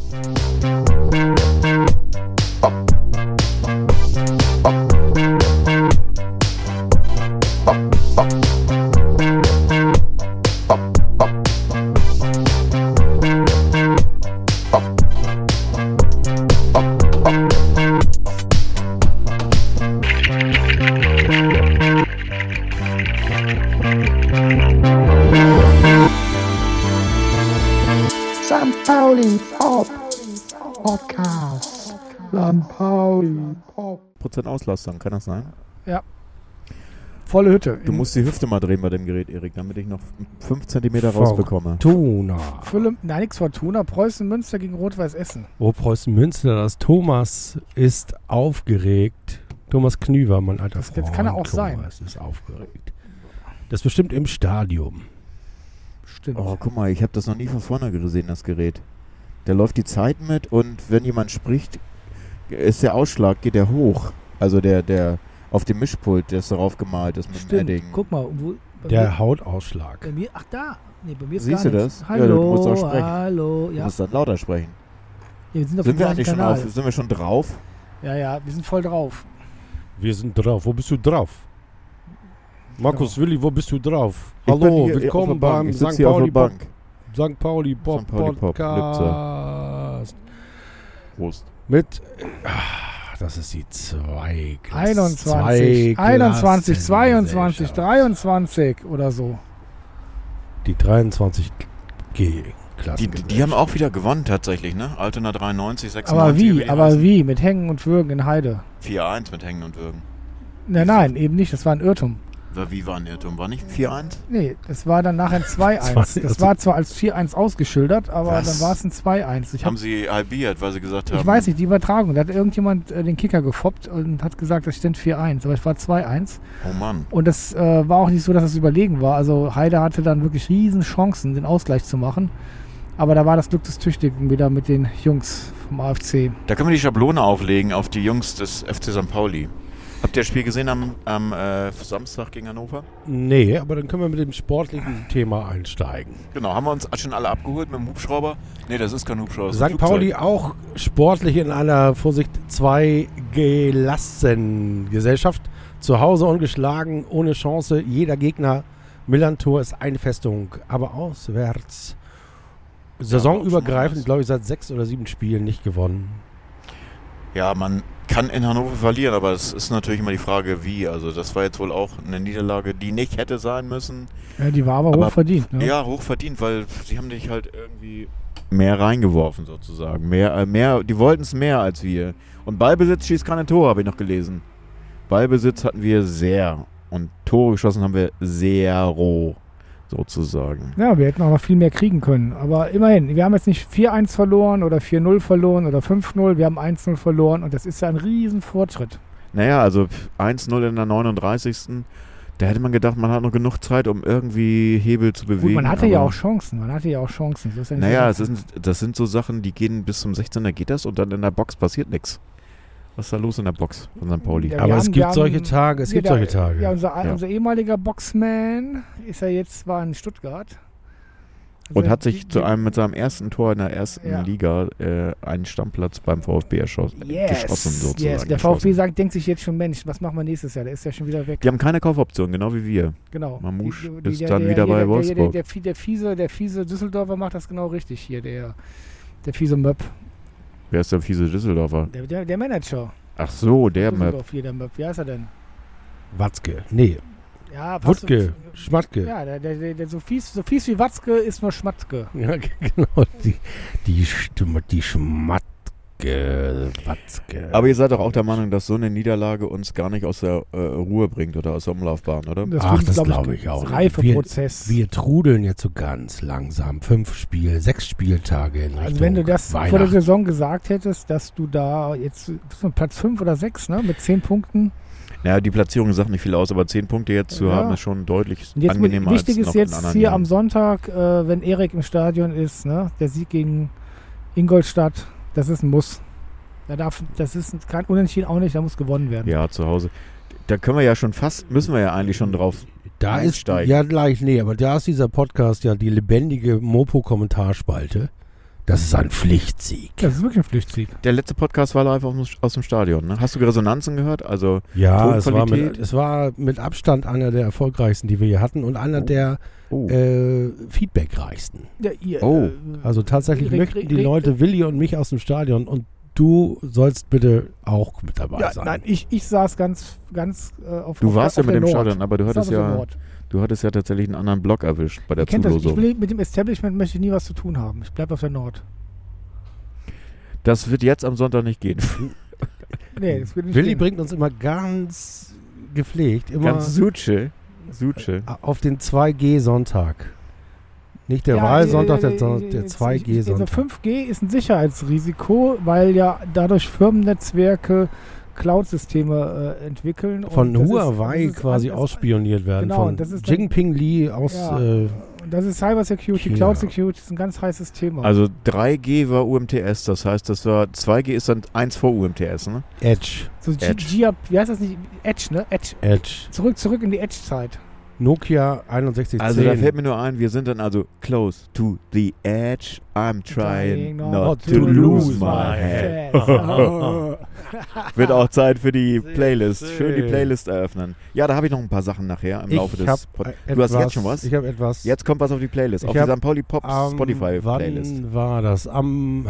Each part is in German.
St. Pauli Pop Podcast. St. Pauli Pop. % Auslastung, kann das sein? Ja. Volle Hütte. Du musst die Hüfte mal drehen bei dem Gerät, Erik, damit ich noch 5 cm rausbekomme. Fortuna. Nein, nichts Fortuna. Preußen Münster gegen Rot-Weiß Essen. Oh, Preußen Münster, das Thomas ist aufgeregt. Thomas Knüver, mein alter Freund. Das kann er auch sein. Thomas ist aufgeregt. Das ist bestimmt im Stadion. Stimmt. Oh, guck mal, ich habe das noch nie von vorne gesehen, das Gerät. Da läuft die Zeit mit und wenn jemand spricht, ist der Ausschlag, geht der hoch. Also der auf dem Mischpult, der ist darauf gemalt ist mit dem Edding. Guck mal. Der Hautausschlag. Bei mir, ach da. Nee, bei mir ist Siehst gar du nichts. das? Hallo, Ja, du musst auch sprechen. hallo. Du Ja. musst dann lauter sprechen. Ja, wir sind auf Sind dem wir gleichen eigentlich schon Kanal. sind wir schon drauf? Ja, wir sind voll drauf. Wir sind drauf. Wo bist du drauf? Markus Willi, wo bist du drauf? Ich bin Hallo, hier auf willkommen der Bank. beim Ich sitze St. hier auf Pauli der Pop, Bank. St. Pauli Pop St. Pauli Pop, Podcast. Prost. Mit, das ist die 2 21, 22, 23 oder so. Die 23G-Klasse. Die haben auch wieder gewonnen tatsächlich, ne? Altona 93, 96. Aber wie? Mit Hängen und Würgen in Heide. 4-1 mit Hängen und Würgen. Nein, eben nicht. Das war ein Irrtum. Wie war ein Irrtum? War nicht 4-1? Nee, das war dann nachher ein 2-1. Das war zwar als 4-1 ausgeschildert, aber Was? dann war es ein 2-1. Haben sie halbiert, weil sie gesagt haben... Ich weiß nicht, die Übertragung. Da hat irgendjemand den Kicker gefoppt und hat gesagt, das stimmt 4-1. Aber es war 2-1. Oh Mann. Und das war auch nicht so, dass es überlegen war. Also Heide hatte dann wirklich riesen Chancen, den Ausgleich zu machen. Aber da war das Glück des Tüchtigen wieder mit den Jungs vom AFC. Da können wir die Schablone auflegen auf die Jungs des FC St. Pauli. Habt ihr das Spiel gesehen am Samstag gegen Hannover? Nee, aber dann können wir mit dem sportlichen Thema einsteigen. Genau, haben wir uns schon alle abgeholt mit dem Hubschrauber? Nee, das ist kein Hubschrauber. Das ist ein St. Pauli auch sportlich in einer, Vorsicht, 2 gelassen Gesellschaft. Zu Hause ungeschlagen, ohne Chance. Jeder Gegner, Millantor ist Einfestung, aber auswärts. Saisonübergreifend, glaube ich, seit 6 oder 7 Spielen nicht gewonnen. Ja, man kann in Hannover verlieren, aber es ist natürlich immer die Frage, wie. Also das war jetzt wohl auch eine Niederlage, die nicht hätte sein müssen. Ja, die war aber hoch verdient. Ne? Ja, hoch verdient, weil sie haben dich halt irgendwie mehr reingeworfen sozusagen. Mehr, die wollten es mehr als wir. Und Ballbesitz schießt keine Tore, habe ich noch gelesen. Ballbesitz hatten wir sehr. Und Tore geschossen haben wir sehr roh, sozusagen. Ja, wir hätten auch noch viel mehr kriegen können. Aber immerhin, wir haben jetzt nicht 4-1 verloren oder 4-0 verloren oder 5-0. Wir haben 1-0 verloren und das ist ja ein riesen Fortschritt. Naja, also 1-0 in der 39. Da hätte man gedacht, man hat noch genug Zeit, um irgendwie Hebel zu bewegen. Gut, man hatte ja auch Chancen. Das ist ja nicht das sind so Sachen, die gehen bis zum 16er geht das und dann in der Box passiert nichts. Was ist da los in der Box von St. Pauli? Ja, Aber es gibt solche Tage, Ja, unser ehemaliger Boxman ist ja jetzt, war in Stuttgart. Also Und hat sich mit seinem ersten Tor in der ersten Liga einen Stammplatz beim VfB geschossen sozusagen. Yes. Der VfB denkt sich jetzt schon, Mensch, was machen wir nächstes Jahr? Der ist ja schon wieder weg. Die haben keine Kaufoption, genau wie wir. Genau. Mamouche ist dann wieder bei Wolfsburg. Der fiese Düsseldorfer macht das genau richtig hier, der fiese Möpp. Wer ist der fiese Düsseldorfer? Der Manager. Ach so, der Möpp. Hier, der Möpp. Wie heißt er denn? Watzke. Nee. Ja, Wuttke. Schmatke. Ja, der so fies wie Watzke ist nur Schmatke. Ja, genau. Die Schmatke. Watzke. Aber ihr seid doch auch der Meinung, dass so eine Niederlage uns gar nicht aus der Ruhe bringt oder aus der Umlaufbahn, oder? Das glaube ich auch. Reifeprozess. Wir trudeln jetzt so ganz langsam. 6 Spieltage in Richtung Also wenn du das vor der Saison gesagt hättest, dass du da jetzt Platz 5 oder 6, ne, mit 10 Punkten. Naja, die Platzierung sagt nicht viel aus, aber 10 Punkte jetzt zu haben, ist schon deutlich angenehmer als noch in anderen Jahren. Wichtig ist jetzt hier am Sonntag, wenn Erik im Stadion ist, ne, der Sieg gegen Ingolstadt, das ist ein Muss. Das ist kein Unentschieden auch nicht, da muss gewonnen werden. Ja, zu Hause. Da können wir ja schon müssen wir ja eigentlich schon drauf einsteigen. Ja gleich, nee, aber da ist dieser Podcast ja die lebendige Mopo-Kommentarspalte. Das ist ein Pflichtsieg. Das ist wirklich ein Pflichtsieg. Der letzte Podcast war live aus dem Stadion, ne? Hast du Resonanzen gehört? Also Ja, Tonqualität? es war mit Abstand einer der erfolgreichsten, die wir hier hatten und einer der feedbackreichsten. Ja, Also tatsächlich Re- möchten die re- Leute Willi und mich aus dem Stadion und du sollst bitte auch mit dabei sein. Nein, ich saß ganz auf Du warst ja auf mit der dem Nord. Stadion, aber du Ich saß hattest auf der ja, Nord. tatsächlich einen anderen Block erwischt bei der Ihr kennt das, Zulosung. mit dem Establishment möchte ich nie was zu tun haben. Ich bleibe auf der Nord. Das wird jetzt am Sonntag nicht gehen. Nee, das wird nicht Willi gehen. bringt uns immer ganz gepflegt, immer Ganz Suche. auf den 2G-Sonntag. Nicht der Ja, Wahlsonntag, der Also 2G-Sonntag. 5G ist ein Sicherheitsrisiko, weil ja dadurch Firmennetzwerke Cloud-Systeme entwickeln. Von und das Huawei ist quasi alles- ausspioniert werden. Genau, von das ist dann- Jinping Li aus Ja. Das ist Cybersecurity, China. Cloud Security, ist ein ganz heißes Thema. Also 3G war UMTS, das heißt, 2G ist dann 1 vor UMTS, ne? Edge. so Edge. Wie heißt das nicht? Edge, ne? Edge. Zurück in die Edge-Zeit. Nokia 6110. Also da fällt mir nur ein, wir sind dann also close to the edge, I'm trying not to lose my head. Wird auch Zeit für die Playlist. Schön die Playlist eröffnen. Ja, da habe ich noch ein paar Sachen nachher im Laufe des Du hast jetzt schon was? Ich habe etwas. Jetzt kommt was auf die Playlist, auf Ich die hab St. Pauli Pop Spotify-Playlist. Wann war das? Am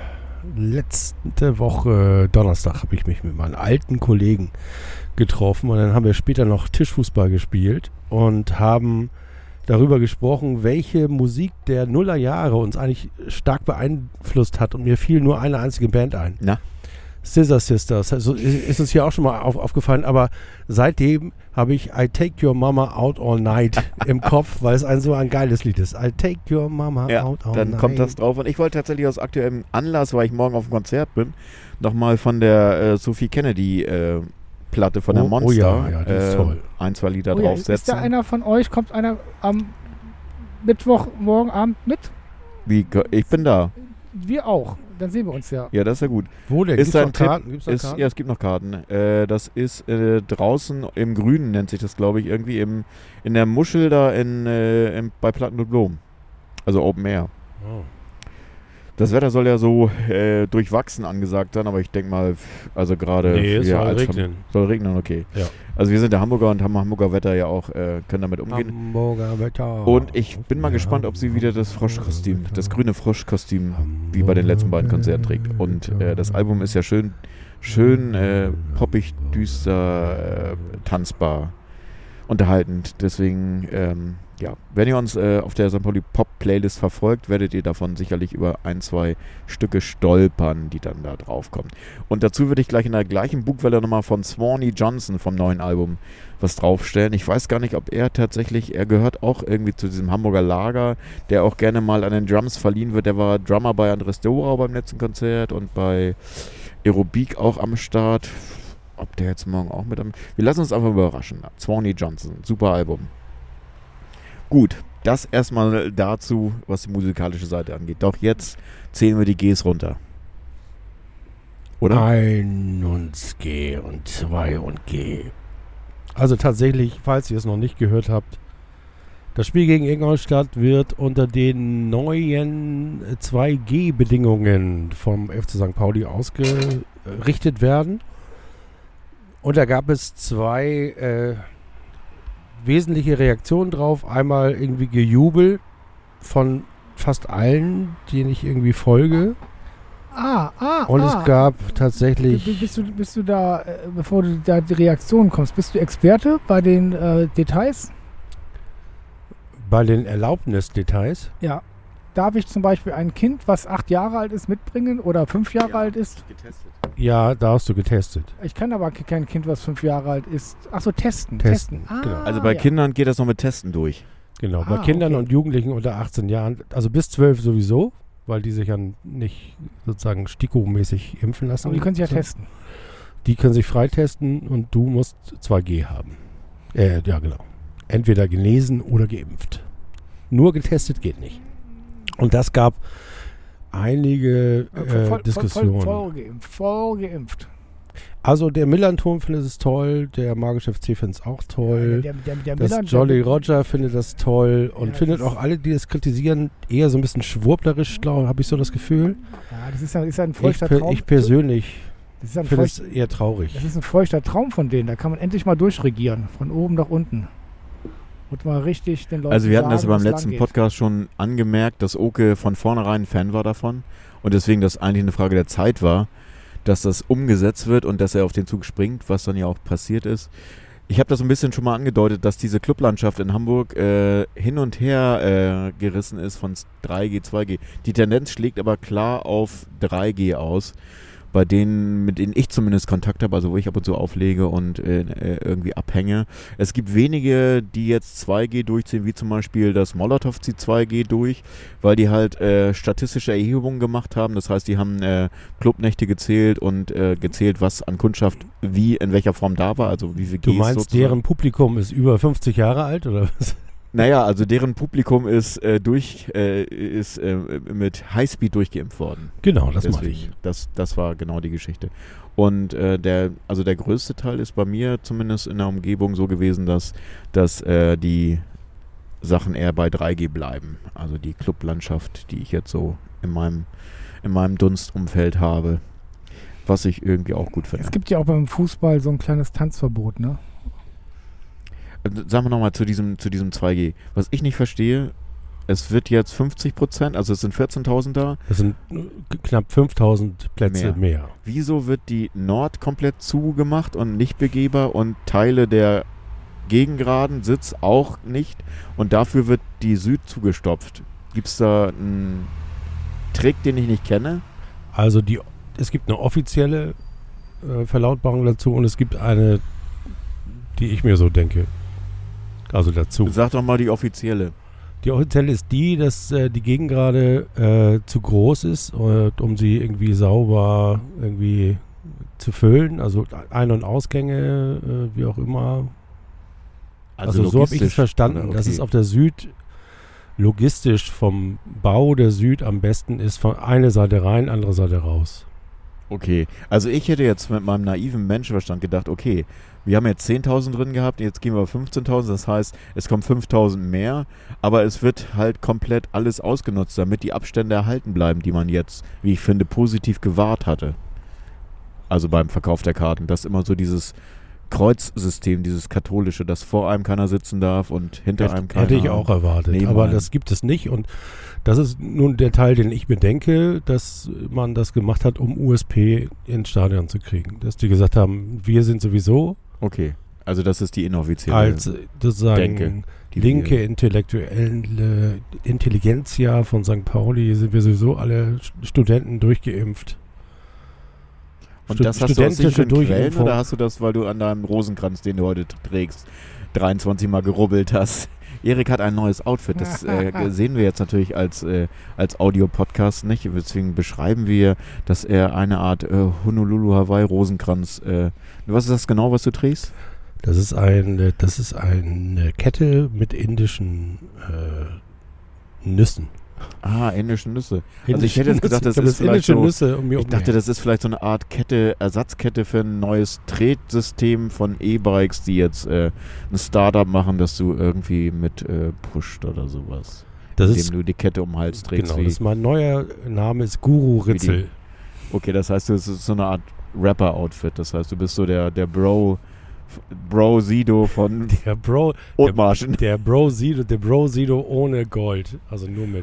letzte Woche Donnerstag habe ich mich mit meinen alten Kollegen getroffen und dann haben wir später noch Tischfußball gespielt und haben darüber gesprochen, welche Musik der Nullerjahre uns eigentlich stark beeinflusst hat und mir fiel nur eine einzige Band ein. Na? Scissor Sisters. Also ist uns hier auch schon mal aufgefallen, aber seitdem habe ich I Take Your Mama Out All Night im Kopf, weil es so ein geiles Lied ist. I Take Your Mama Ja, Out All dann Night. kommt das drauf. Und ich wollte tatsächlich aus aktuellem Anlass, weil ich morgen auf dem Konzert bin, nochmal von der Sophie Kennedy Platte von der Monster ja, die ist toll. ein, zwei Lieder Oh ja, ist draufsetzen. da einer von euch, kommt einer am Mittwochmorgen Abend mit? Ich bin da. Wir auch. Dann sehen wir uns ja. Ja, das ist ja gut. Wo denn? Ist Gibt's noch ein Tipp, Karten? Gibt's noch Ist, Karten? ja, es gibt noch Karten. Das ist draußen im Grünen, nennt sich das, glaube ich, irgendwie in der Muschel da bei Platten und Blumen. Also Open Air. Oh. Das Wetter soll ja so durchwachsen angesagt sein, aber ich denke mal, also gerade... Nee, es ja, soll als regnen. Soll regnen, okay. Ja. Also wir sind der Hamburger und haben Hamburger Wetter ja auch, können damit umgehen. Hamburger Wetter. Und ich bin mal gespannt, ob sie wieder das Froschkostüm, das grüne Froschkostüm, wie bei den letzten beiden Konzerten trägt. Und das Album ist ja schön poppig, düster, tanzbar, unterhaltend. Deswegen, ja, wenn ihr uns auf der St. Pauli Pop Playlist verfolgt, werdet ihr davon sicherlich über ein, zwei Stücke stolpern, die dann da drauf kommen. Und dazu würde ich gleich in der gleichen Bugwelle nochmal von Swanee Johnson vom neuen Album was draufstellen. Ich weiß gar nicht, ob er gehört auch irgendwie zu diesem Hamburger Lager, der auch gerne mal an den Drums verliehen wird. Der war Drummer bei Andres Dorau beim letzten Konzert und bei Aerobik auch am Start. Ob der jetzt morgen auch mit am... Wir lassen uns einfach überraschen. Swanee Johnson, super Album. Gut, das erstmal dazu, was die musikalische Seite angeht. Doch jetzt zählen wir die Gs runter. Oder? 1 und G und 2 und G. Also tatsächlich, falls ihr es noch nicht gehört habt, das Spiel gegen Ingolstadt wird unter den neuen 2G-Bedingungen vom FC St. Pauli ausgerichtet werden. Und da gab es zwei wesentliche Reaktionen drauf. Einmal irgendwie Gejubel von fast allen, denen ich irgendwie folge. Und es gab tatsächlich... Bist du da, bevor du da die Reaktion kommst, bist du Experte bei den Details? Bei den Erlaubnisdetails? Ja. Darf ich zum Beispiel ein Kind, was 8 Jahre alt ist, mitbringen oder 5 Jahre alt ist? Getestet. Ja, da hast du getestet. Ich kann aber kein Kind, was 5 Jahre alt ist. Achso, testen. Genau. Also bei ja. Kindern geht das noch mit Testen durch. Genau, bei Kindern okay. und Jugendlichen unter 18 Jahren, also bis 12 sowieso, weil die sich ja nicht sozusagen stikomäßig impfen lassen. Aber die können sich ja testen. Die können sich freitesten und du musst 2G haben. Ja, genau. Entweder genesen oder geimpft. Nur getestet geht nicht. Und das gab einige Diskussionen. Voll geimpft. Also der Millern-Turm findet es toll, der Magische FC findet es auch toll, Der das Millern- Jolly Roger findet das toll und Ja, findet das- auch alle, die das kritisieren, eher so ein bisschen schwurblerisch, habe ich so das Gefühl. Ja, das ist ja ein feuchter Traum. Ich persönlich Das ist ein finde es feucht- eher traurig. Das ist ein feuchter Traum von denen. Da kann man endlich mal durchregieren. Von oben nach unten. Und mal richtig den Leuten Also wir hatten das sagen, beim wo es letzten lang geht. Podcast schon angemerkt, dass Oke von vornherein ein Fan war davon und deswegen das eigentlich eine Frage der Zeit war, dass das umgesetzt wird und dass er auf den Zug springt, was dann ja auch passiert ist. Ich habe das ein bisschen schon mal angedeutet, dass diese Clublandschaft in Hamburg hin und her gerissen ist von 3G, 2G. Die Tendenz schlägt aber klar auf 3G aus. Bei denen, mit denen ich zumindest Kontakt habe, also wo ich ab und zu auflege und irgendwie abhänge. Es gibt wenige, die jetzt 2G durchziehen, wie zum Beispiel das Molotow zieht 2G durch, weil die halt statistische Erhebungen gemacht haben. Das heißt, die haben Clubnächte gezählt und gezählt, was an Kundschaft wie, in welcher Form da war, also wie viel Du Gs meinst, sozusagen. deren Publikum ist über 50 Jahre alt oder was? Naja, also deren Publikum ist, mit Highspeed durchgeimpft worden. Genau, das meine ich. Das war genau die Geschichte. Und der größte Teil ist bei mir zumindest in der Umgebung so gewesen, dass die Sachen eher bei 3G bleiben. Also die Clublandschaft, die ich jetzt so in meinem Dunstumfeld habe, was ich irgendwie auch gut finde. Es gibt ja auch beim Fußball so ein kleines Tanzverbot, ne? Sagen wir nochmal zu diesem 2G. Was ich nicht verstehe, es wird jetzt 50%, also es sind 14.000 da. Das sind knapp 5.000 Plätze mehr. Wieso wird die Nord komplett zugemacht und nicht begehbar und Teile der Gegengraden Sitz auch nicht und dafür wird die Süd zugestopft? Gibt es da einen Trick, den ich nicht kenne? Also es gibt eine offizielle Verlautbarung dazu und es gibt eine, die ich mir so denke. Also dazu. Sag doch mal die offizielle. Die offizielle ist die, dass die Gegengrade zu groß ist, um sie irgendwie sauber irgendwie zu füllen. Also Ein- und Ausgänge, wie auch immer. Also so habe ich es verstanden, Okay. dass es auf der Süd logistisch vom Bau der Süd am besten ist, von einer Seite rein, andere Seite raus. Okay, also ich hätte jetzt mit meinem naiven Menschenverstand gedacht, okay, wir haben jetzt 10.000 drin gehabt, jetzt gehen wir auf 15.000, das heißt, es kommen 5.000 mehr, aber es wird halt komplett alles ausgenutzt, damit die Abstände erhalten bleiben, die man jetzt, wie ich finde, positiv gewahrt hatte. Also beim Verkauf der Karten, dass immer so dieses Kreuzsystem, dieses katholische, dass vor einem keiner sitzen darf und hinter einem keiner. Hätte ich auch erwartet, neben aber einem. das gibt es nicht und das ist nun der Teil, den ich bedenke, dass man das gemacht hat, um USP ins Stadion zu kriegen. Dass die gesagt haben, wir sind sowieso Okay, also das ist die inoffizielle als sozusagen Denke, die linke wir- intellektuelle Intelligenzia von St. Pauli sind wir sowieso alle Studenten durchgeimpft. Und das hast du aus studentische sicheren Quellen Durchimpfung. oder hast du das, weil du an deinem Rosenkranz, den du heute trägst, 23 Mal gerubbelt hast? Erik hat ein neues Outfit, das sehen wir jetzt natürlich als Audio-Podcast nicht, deswegen beschreiben wir, dass er eine Art Honolulu Hawaii Rosenkranz, was ist das genau, was du trägst? Das ist eine Kette mit indischen Nüssen. Ah, indische Nüsse. Also ich hätte jetzt gedacht, das Ich ist vielleicht indische so, Nüsse um mir ich dachte, das ist vielleicht so eine Art Ersatzkette für ein neues Tretsystem von E-Bikes, die jetzt ein Startup machen, dass du irgendwie mit pusht oder sowas. das Indem ist du die Kette um den Hals trägst. genau, das ist mein neuer Name ist Guru Wie Ritzel. Okay, das heißt, das ist so eine Art Rapper-Outfit. Das heißt, du bist so der Bro Sido von Der Bro, Othmarschen der Bro Sido ohne Gold, also nur mit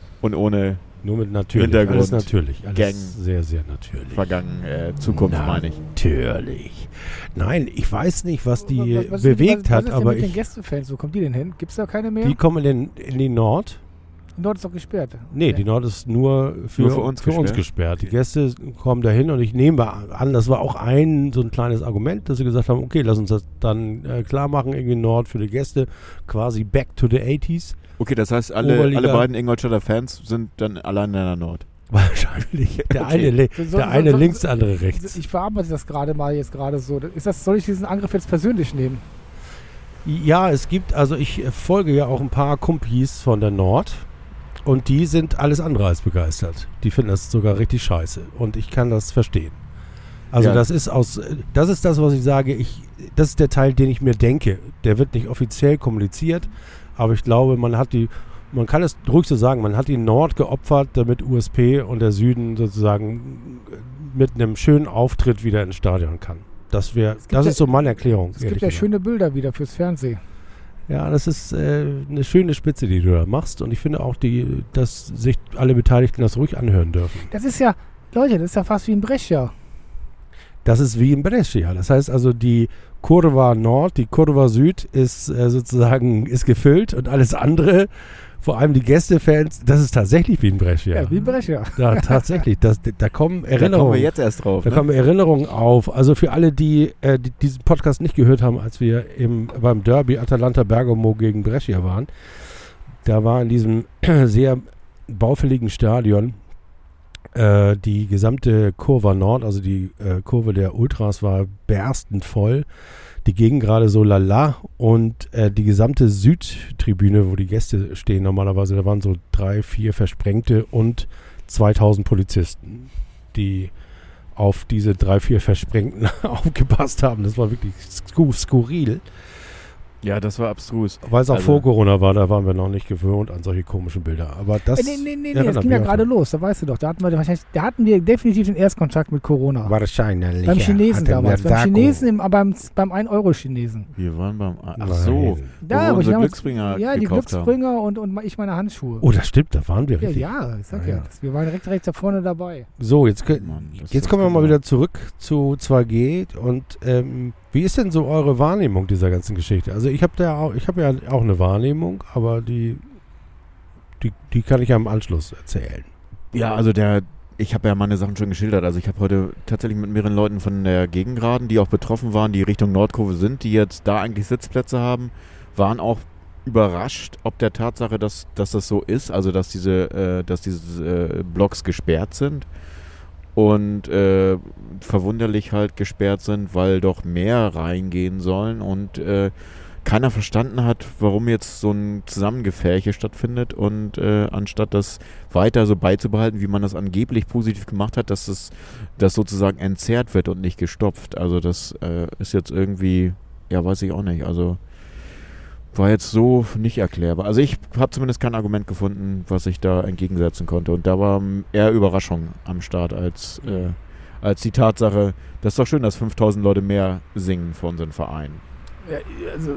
natürlich, Hintergrund, alles natürlich, alles Gang. sehr, sehr natürlich. Zukunft, meine ich. Natürlich. Nein, ich weiß nicht, was die Was bewegt hat, was ist denn aber mit den Gästefans? Wo kommen die denn hin? Gibt es da keine mehr? die kommen in die Nord. Die Nord ist doch gesperrt. Nee, die Nord ist nur für uns gesperrt. Die Gäste kommen dahin und ich nehme an, das war auch so ein kleines Argument, dass sie gesagt haben, okay, lass uns das dann klar machen, irgendwie Nord für die Gäste, quasi back to the 80s. Okay, das heißt, alle Oberliga. beiden Ingolstädter Fans sind dann allein in der Nord. Wahrscheinlich. Der Okay. eine links, der andere rechts. Ich verarbeite das gerade so. Soll ich diesen Angriff jetzt persönlich nehmen? Ja, es gibt, also ich folge ja auch ein paar Kumpis von der Nord und die sind alles andere als begeistert. Die finden das sogar richtig scheiße und ich kann das verstehen. Also Ja. das ist das, was ich sage, das ist der Teil, den ich mir denke. Der wird nicht offiziell kommuniziert, aber ich glaube, man kann es ruhig so sagen, man hat die Nord geopfert, damit USP und der Süden sozusagen mit einem schönen Auftritt wieder ins Stadion kann. Das ist so meine Erklärung. Es gibt ja schöne Bilder wieder fürs Fernsehen. Ja, das ist eine schöne Spitze, die du da machst. Und ich finde auch, dass sich alle Beteiligten das ruhig anhören dürfen. Das ist ja, Leute, das ist ja fast wie ein Brescia. Das ist wie in Brescia. Das heißt also, die Kurva Nord, die Kurva Süd ist ist gefüllt und alles andere, vor allem die Gästefans, das ist tatsächlich wie in Brescia. Ja, wie ein Brescia. Ja, tatsächlich. Da kommen Erinnerungen. Da kommen wir jetzt erst drauf. Da kommen Erinnerungen auf. Also für alle, die diesen Podcast nicht gehört haben, als wir beim Derby Atalanta Bergamo gegen Brescia waren, da war in diesem sehr baufälligen Stadion die gesamte Kurva Nord, also die Kurve der Ultras, war berstend voll. Die Gegend gerade so lala und die gesamte Südtribüne, wo die Gäste stehen normalerweise, da waren so 3, 4 Versprengte und 2000 Polizisten, die auf diese 3, 4 Versprengten aufgepasst haben. Das war wirklich skurril. Ja, das war abstrus. Weil es auch vor Corona war, da waren wir noch nicht gewöhnt an solche komischen Bilder. Aber das Nee, das ging ja gerade los, da weißt du doch. Da hatten wir definitiv den Erstkontakt mit Corona. Wahrscheinlich. Beim Chinesen damals. Beim Chinesen, beim 1-Euro-Chinesen. Wir waren beim... Ach Nein. so. Da, wo wo ich wir damals, Glücksbringer ja, die gekauft Glücksbringer und ich meine Handschuhe. Oh, das stimmt, da waren wir richtig. Ja, ich sag Ja, ja. Wir waren direkt da vorne dabei. So, jetzt Mann, das Jetzt ist kommen wir mal genau. wieder zurück zu 2G und wie ist denn so eure Wahrnehmung dieser ganzen Geschichte? Also ich habe ja auch eine Wahrnehmung, aber die kann ich ja im Anschluss erzählen. Ja, also ich habe ja meine Sachen schon geschildert. Also ich habe heute tatsächlich mit mehreren Leuten von der Gegengraden, die auch betroffen waren, die Richtung Nordkurve sind, die jetzt da eigentlich Sitzplätze haben, waren auch überrascht, ob der Tatsache, dass das so ist, also dass diese Blocks gesperrt sind und verwunderlich halt gesperrt sind, weil doch mehr reingehen sollen und keiner verstanden hat, warum jetzt so ein Zusammengefärche stattfindet und anstatt das weiter so beizubehalten, wie man das angeblich positiv gemacht hat, dass das sozusagen entzerrt wird und nicht gestopft. Also das ist jetzt irgendwie, ja, weiß ich auch nicht, also war jetzt so nicht erklärbar. Also ich habe zumindest kein Argument gefunden, was ich da entgegensetzen konnte und da war eher Überraschung am Start als die Tatsache, das ist doch schön, dass 5000 Leute mehr singen für unseren Verein. Ja, also,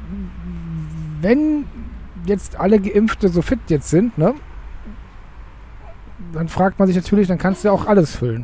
wenn jetzt alle Geimpfte so fit jetzt sind, ne, dann fragt man sich natürlich, dann kannst du ja auch alles füllen.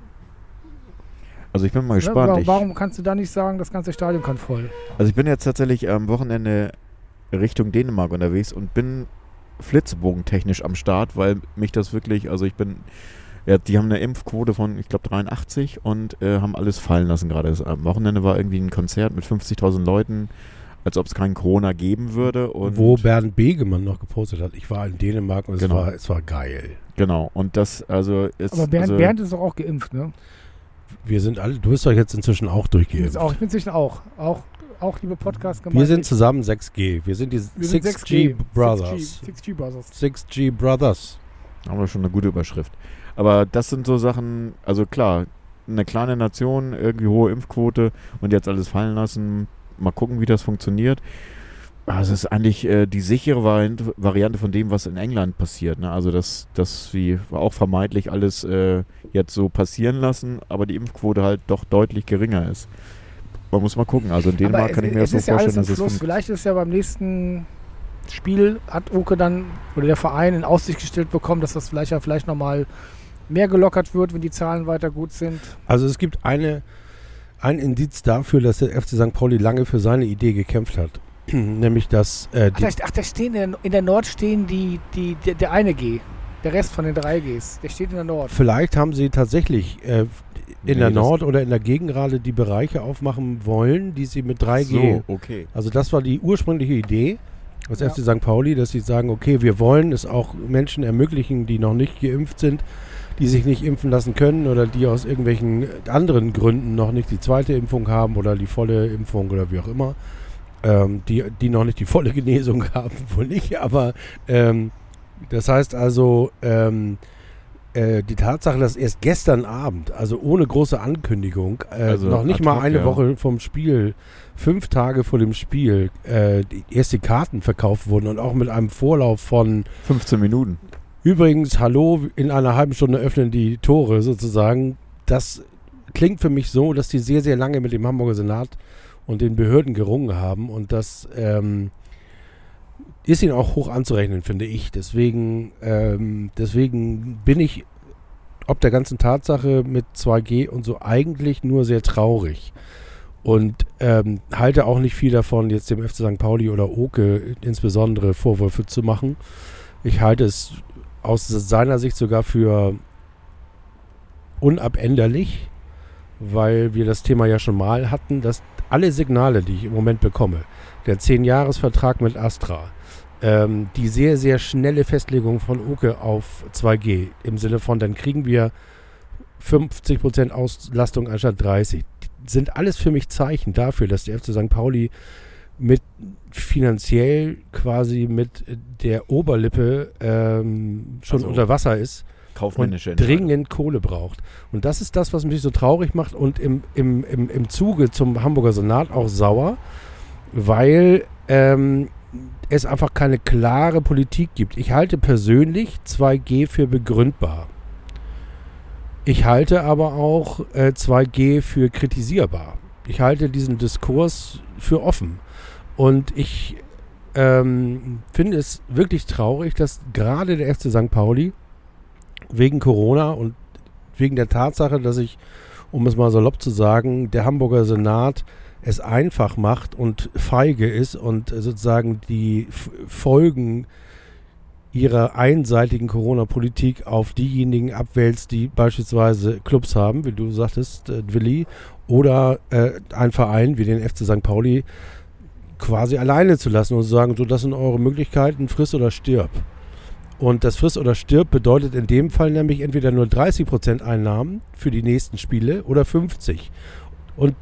Also ich bin mal Ne? gespannt. Warum kannst du da nicht sagen, das ganze Stadion kann voll? Also ich bin jetzt tatsächlich am Wochenende Richtung Dänemark unterwegs und bin flitzebogentechnisch am Start, weil mich das wirklich, also die haben eine Impfquote von, ich glaube, 83 und haben alles fallen lassen gerade. Am Wochenende war irgendwie ein Konzert mit 50.000 Leuten, als ob es kein Corona geben würde. Und Wo Bernd Begemann noch gepostet hat, ich war in Dänemark und Genau. es war geil. Genau, und das, also ist... Aber Bernd ist doch auch geimpft, ne? Wir sind alle, du bist doch jetzt inzwischen auch durchgeimpft. Ich bin inzwischen auch liebe Podcast-Gemeinde. Wir sind zusammen 6G. Wir sind die 6G Brothers. 6G Brothers. 6G Brothers. Haben wir schon eine gute Überschrift. Aber das sind so Sachen, also klar, eine kleine Nation, irgendwie hohe Impfquote und jetzt alles fallen lassen. Mal gucken, wie das funktioniert. Also es ist eigentlich die sichere Variante von dem, was in England passiert. Ne? Also dass wir auch vermeintlich alles jetzt so passieren lassen, aber die Impfquote halt doch deutlich geringer ist. Man muss mal gucken. Also in Dänemark kann ich mir das so vorstellen, dass es funktioniert. Vielleicht ist ja beim nächsten Spiel, hat Oke dann, oder der Verein in Aussicht gestellt bekommen, dass das vielleicht nochmal mehr gelockert wird, wenn die Zahlen weiter gut sind. Also es gibt ein Indiz dafür, dass der FC St. Pauli lange für seine Idee gekämpft hat. Nämlich, dass... da stehen in der Nord stehen der eine G. Der Rest von den 3 Gs. Der steht in der Nord. Vielleicht haben sie tatsächlich in der das- Nord oder in der Gegengrade die Bereiche aufmachen wollen, die sie mit 3G... So, okay. Also das war die ursprüngliche Idee aus Ja. FC St. Pauli, dass sie sagen, okay, wir wollen es auch Menschen ermöglichen, die noch nicht geimpft sind, die sich nicht impfen lassen können oder die aus irgendwelchen anderen noch nicht die zweite Impfung haben oder die volle Impfung oder wie auch immer, die noch nicht die volle Genesung haben, wohl nicht, aber das heißt also, die Tatsache, dass erst gestern Abend, also ohne große Ankündigung, noch nicht mal eine Woche vom Spiel, 5 Tage vor dem Spiel, erst die Karten verkauft wurden und auch mit einem Vorlauf von 15 Minuten. Übrigens, hallo, in einer halben Stunde öffnen die Tore sozusagen. Das klingt für mich so, dass die sehr, sehr lange mit dem Hamburger Senat und den Behörden gerungen haben und das ist ihnen auch hoch anzurechnen, finde ich. Deswegen bin ich ob der ganzen Tatsache mit 2G und so eigentlich nur sehr traurig und halte auch nicht viel davon, jetzt dem FC St. Pauli oder Oke insbesondere Vorwürfe zu machen. Ich halte es aus seiner Sicht sogar für unabänderlich, weil wir das Thema ja schon mal hatten, dass alle Signale, die ich im Moment bekomme, der 10-Jahres-Vertrag mit Astra, die sehr, sehr schnelle Festlegung von Oke auf 2G, im Sinne von, dann kriegen wir 50% Auslastung anstatt 30, sind alles für mich Zeichen dafür, dass der FC St. Pauli mit finanziell quasi mit der Oberlippe schon unter Wasser ist und dringend Kohle braucht. Und das ist das, was mich so traurig macht und im Zuge zum Hamburger Senat auch sauer, weil es einfach keine klare Politik gibt. Ich halte persönlich 2G für begründbar. Ich halte aber auch 2G für kritisierbar. Ich halte diesen Diskurs für offen. Und ich finde es wirklich traurig, dass gerade der FC St. Pauli wegen Corona und wegen der Tatsache, dass sich, um es mal salopp zu sagen, der Hamburger Senat es einfach macht und feige ist und sozusagen die Folgen ihrer einseitigen Corona-Politik auf diejenigen abwälzt, die beispielsweise Clubs haben, wie du sagtest, Willi, oder ein Verein wie den FC St. Pauli quasi alleine zu lassen und zu sagen, so, das sind eure Möglichkeiten, friss oder stirb. Und das friss oder stirb bedeutet in dem Fall nämlich entweder nur 30% Einnahmen für die nächsten Spiele oder 50%. Und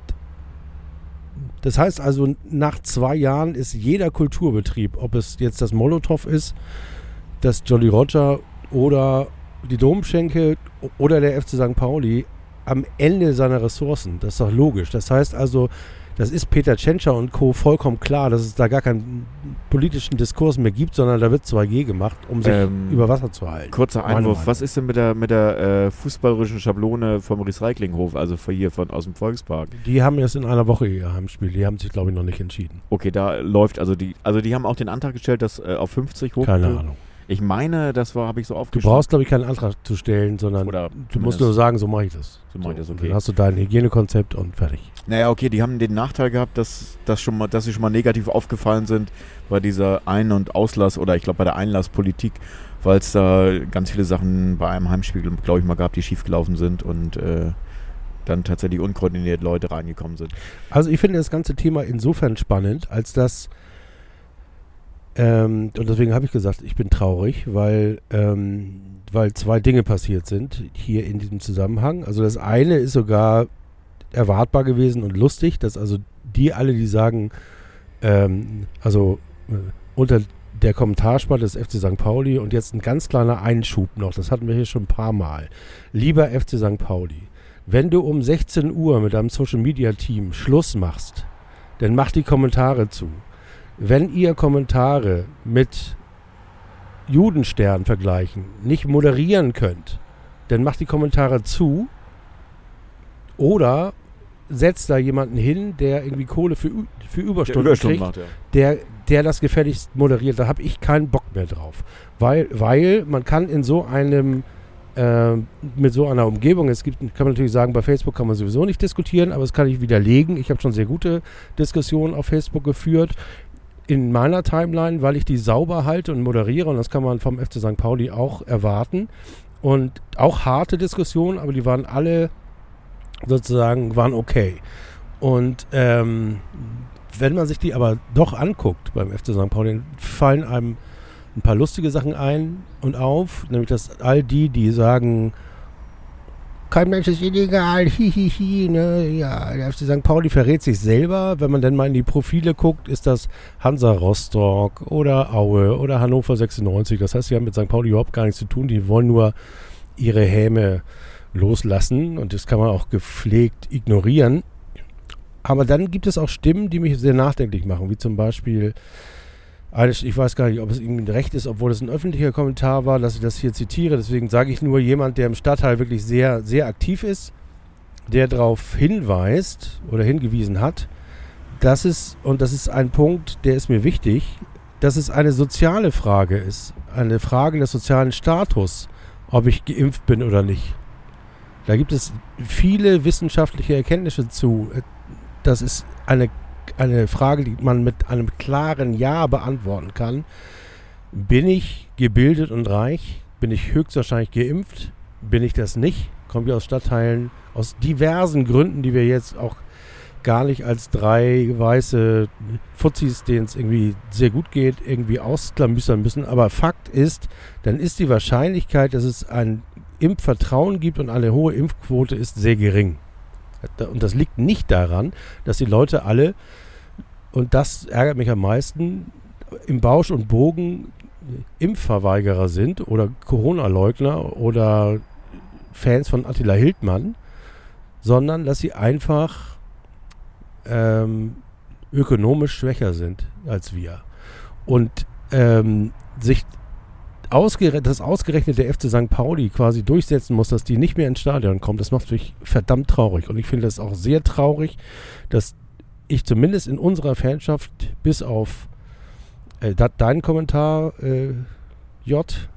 das heißt also, nach 2 Jahren ist jeder Kulturbetrieb, ob es jetzt das Molotow ist, das Jolly Roger oder die Domschenke oder der FC St. Pauli, am Ende seiner Ressourcen. Das ist doch logisch. Das heißt also, das ist Peter Tschentscher und Co. vollkommen klar, dass es da gar keinen politischen Diskurs mehr gibt, sondern da wird 2G gemacht, um sich über Wasser zu halten. Kurzer Einwurf, was ist denn mit der fußballerischen Schablone vom Recyclinghof, also aus dem Volkspark? Die haben jetzt in einer Woche ihr Heimspiel, die haben sich glaube ich noch nicht entschieden. Okay, da läuft die haben auch den Antrag gestellt, dass auf 50 hoch. Keine Ahnung. Ich meine, habe ich so aufgeschrieben. Du brauchst, glaube ich, keinen Antrag zu stellen, sondern du musst nur sagen, so mache ich das. So mache ich das, okay. Dann hast du dein Hygienekonzept und fertig. Naja, okay, die haben den Nachteil gehabt, dass sie schon mal negativ aufgefallen sind bei dieser Ein- und Auslass oder ich glaube bei der Einlasspolitik, weil es da ganz viele Sachen bei einem Heimspiel, glaube ich mal, gab, die schiefgelaufen sind und dann tatsächlich unkoordiniert Leute reingekommen sind. Also ich finde das ganze Thema insofern spannend, als dass und deswegen habe ich gesagt, ich bin traurig, weil 2 Dinge passiert sind hier in diesem Zusammenhang. Also das eine ist sogar erwartbar gewesen und lustig, dass also die sagen, unter der Kommentarspalte des FC St. Pauli und jetzt ein ganz kleiner Einschub noch, das hatten wir hier schon ein paar Mal. Lieber FC St. Pauli, wenn du um 16 Uhr mit deinem Social-Media-Team Schluss machst, dann mach die Kommentare zu. Wenn ihr Kommentare mit Judenstern vergleichen, nicht moderieren könnt, dann macht die Kommentare zu oder setzt da jemanden hin, der irgendwie Kohle für Überstunden kriegt, macht, ja. der das gefälligst moderiert. Da habe ich keinen Bock mehr drauf. Weil man kann in so einem mit so einer Umgebung, kann man natürlich sagen, bei Facebook kann man sowieso nicht diskutieren, aber das kann ich widerlegen. Ich habe schon sehr gute Diskussionen auf Facebook geführt. In meiner Timeline, weil ich die sauber halte und moderiere und das kann man vom FC St. Pauli auch erwarten. Und auch harte Diskussionen, aber die waren alle waren okay. Und wenn man sich die aber doch anguckt beim FC St. Pauli, fallen einem ein paar lustige Sachen ein und auf, nämlich dass all die sagen, kein Mensch ist illegal, hihihi, ne, ja, der FC St. Pauli verrät sich selber. Wenn man dann mal in die Profile guckt, ist das Hansa Rostock oder Aue oder Hannover 96. Das heißt, sie haben mit St. Pauli überhaupt gar nichts zu tun. Die wollen nur ihre Häme loslassen und das kann man auch gepflegt ignorieren. Aber dann gibt es auch Stimmen, die mich sehr nachdenklich machen, wie zum Beispiel, ich weiß gar nicht, ob es irgendwie recht ist, obwohl es ein öffentlicher Kommentar war, dass ich das hier zitiere, deswegen sage ich nur, jemand, der im Stadtteil wirklich sehr, sehr aktiv ist, der darauf hinweist oder hingewiesen hat, dass es, und das ist ein Punkt, der ist mir wichtig, dass es eine soziale Frage ist, eine Frage des sozialen Status, ob ich geimpft bin oder nicht. Da gibt es viele wissenschaftliche Erkenntnisse zu. Das ist eine Frage, die man mit einem klaren Ja beantworten kann. Bin ich gebildet und reich? Bin ich höchstwahrscheinlich geimpft? Bin ich das nicht? Komme ich aus Stadtteilen, aus diversen Gründen, die wir jetzt auch gar nicht als 3 weiße Fuzzis, denen es irgendwie sehr gut geht, irgendwie ausklamüsern müssen. Aber Fakt ist, dann ist die Wahrscheinlichkeit, dass es ein Impfvertrauen gibt und eine hohe Impfquote ist, sehr gering. Und das liegt nicht daran, dass die Leute alle, und das ärgert mich am meisten, im Bausch und Bogen Impfverweigerer sind oder Corona-Leugner oder Fans von Attila Hildmann, sondern dass sie einfach ökonomisch schwächer sind als wir. Und sich ausgerechnet der FC St. Pauli quasi durchsetzen muss, dass die nicht mehr ins Stadion kommen, das macht mich verdammt traurig. Und ich finde es auch sehr traurig, dass ich zumindest in unserer Fanschaft bis auf deinen Kommentar, J,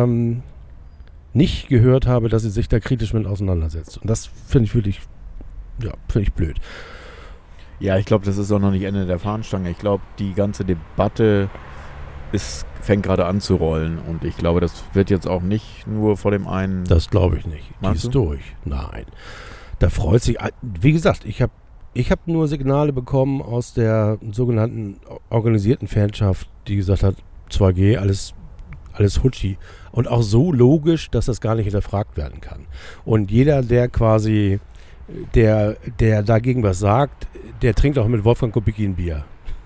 nicht gehört habe, dass sie sich da kritisch mit auseinandersetzt. Und das finde ich wirklich, finde ich blöd. Ja, ich glaube, das ist auch noch nicht Ende der Fahnenstange. Ich glaube, die ganze Debatte fängt gerade an zu rollen. Und ich glaube, das wird jetzt auch nicht nur vor dem einen... Das glaube ich nicht. Die ist durch. Nein. Da freut sich... Wie gesagt, ich hab nur Signale bekommen aus der sogenannten organisierten Fanschaft, die gesagt hat, 2G, alles Hutschi. Und auch so logisch, dass das gar nicht hinterfragt werden kann. Und jeder, der quasi... Der dagegen was sagt, der trinkt auch mit Wolfgang Kubicki ein Bier.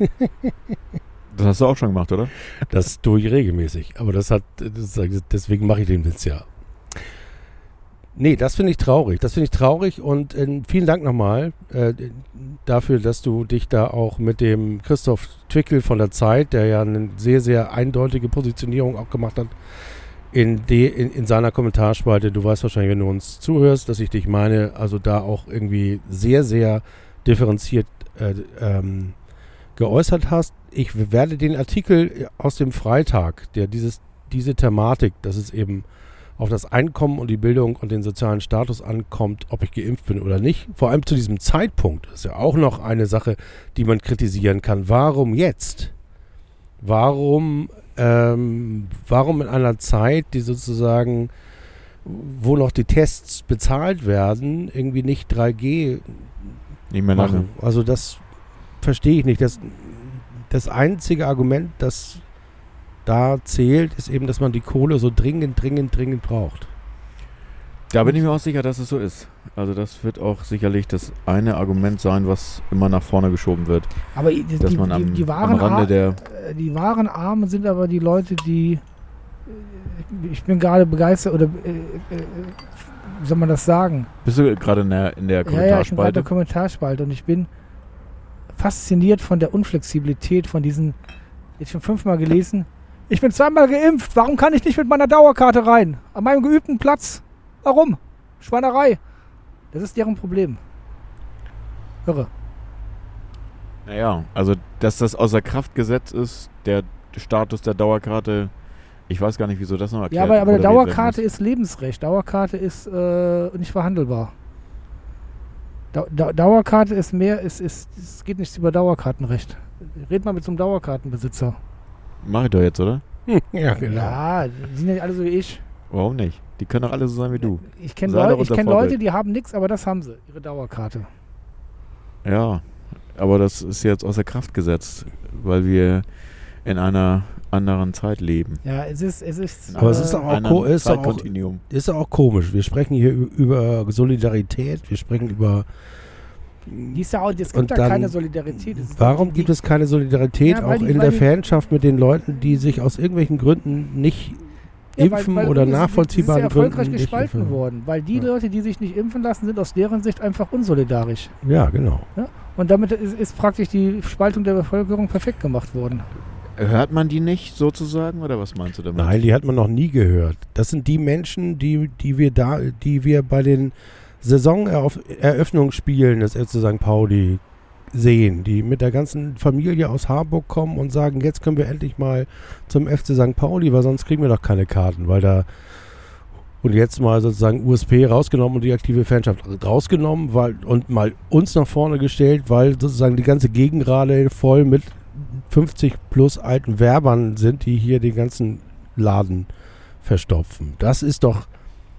Das hast du auch schon gemacht, oder? Das tue ich regelmäßig. Aber deswegen mache ich den Witz ja. Nee, das finde ich traurig. Und vielen Dank nochmal dafür, dass du dich da auch mit dem Christoph Twickel von der Zeit, der ja eine sehr, sehr eindeutige Positionierung auch gemacht hat, in seiner Kommentarspalte, du weißt wahrscheinlich, wenn du uns zuhörst, dass ich dich meine, also da auch irgendwie sehr, sehr differenziert geäußert hast. Ich werde den Artikel aus dem Freitag, der diese Thematik, dass es eben auf das Einkommen und die Bildung und den sozialen Status ankommt, ob ich geimpft bin oder nicht, vor allem zu diesem Zeitpunkt, ist ja auch noch eine Sache, die man kritisieren kann. Warum jetzt? Warum in einer Zeit, die sozusagen, wo noch die Tests bezahlt werden, irgendwie nicht 3G nicht mehr machen? Also das verstehe ich nicht. Das einzige Argument, das da zählt, ist eben, dass man die Kohle so dringend braucht. Da bin ich mir auch sicher, dass es so ist. Also das wird auch sicherlich das eine Argument sein, was immer nach vorne geschoben wird. Aber die wahren Armen sind aber die Leute, die... Ich bin gerade begeistert, oder wie soll man das sagen? Bist du gerade in der Kommentarspalte? Ja, ich bin gerade in der Kommentarspalte und ich bin fasziniert von der Unflexibilität von diesen, jetzt schon 5-mal gelesen, ich bin 2-mal geimpft, warum kann ich nicht mit meiner Dauerkarte rein? An meinem geübten Platz. Warum? Schweinerei. Das ist deren Problem. Irre. Naja, also dass das außer Kraft gesetzt ist, der Status der Dauerkarte, ich weiß gar nicht, wieso das noch erklärt wird. Ja, aber eine Dauerkarte ist Lebensrecht. Dauerkarte ist nicht verhandelbar. Dauerkarte ist mehr, es geht nichts über Dauerkartenrecht. Red mal mit so einem Dauerkartenbesitzer. Mach ich doch jetzt, oder? Ja, genau. Ja, die sind ja nicht alle so wie ich. Warum nicht? Die können doch alle so sein wie du. Ich kenne Leute, die haben nichts, aber das haben sie, ihre Dauerkarte. Ja, aber das ist jetzt außer Kraft gesetzt, weil wir in einer anderen Zeit leben. Ja, es ist aber es ist auch komisch. Wir sprechen hier über Solidarität, wir sprechen über... Es gibt da keine Solidarität. Warum gibt es keine Solidarität auch in der Fanschaft mit den Leuten, die sich aus irgendwelchen Gründen nicht impfen oder nachvollziehbaren Gründen. Es ist ja erfolgreich Gründen nicht gespalten impfen. worden, weil die Leute, die sich nicht impfen lassen, sind aus deren Sicht einfach unsolidarisch. Ja, genau. Ja? Und damit ist praktisch die Spaltung der Bevölkerung perfekt gemacht worden. Hört man die nicht sozusagen oder was meinst du damit? Nein, die hat man noch nie gehört. Das sind die Menschen, die wir bei den Saisoneröffnungsspielen des FC St. Pauli sehen, die mit der ganzen Familie aus Harburg kommen und sagen, jetzt können wir endlich mal zum FC St. Pauli, weil sonst kriegen wir doch keine Karten, weil da und jetzt mal sozusagen USP rausgenommen und die aktive Fanschaft rausgenommen und mal uns nach vorne gestellt, weil sozusagen die ganze Gegengrade voll mit 50 plus alten Werbern sind, die hier den ganzen Laden verstopfen. Das ist doch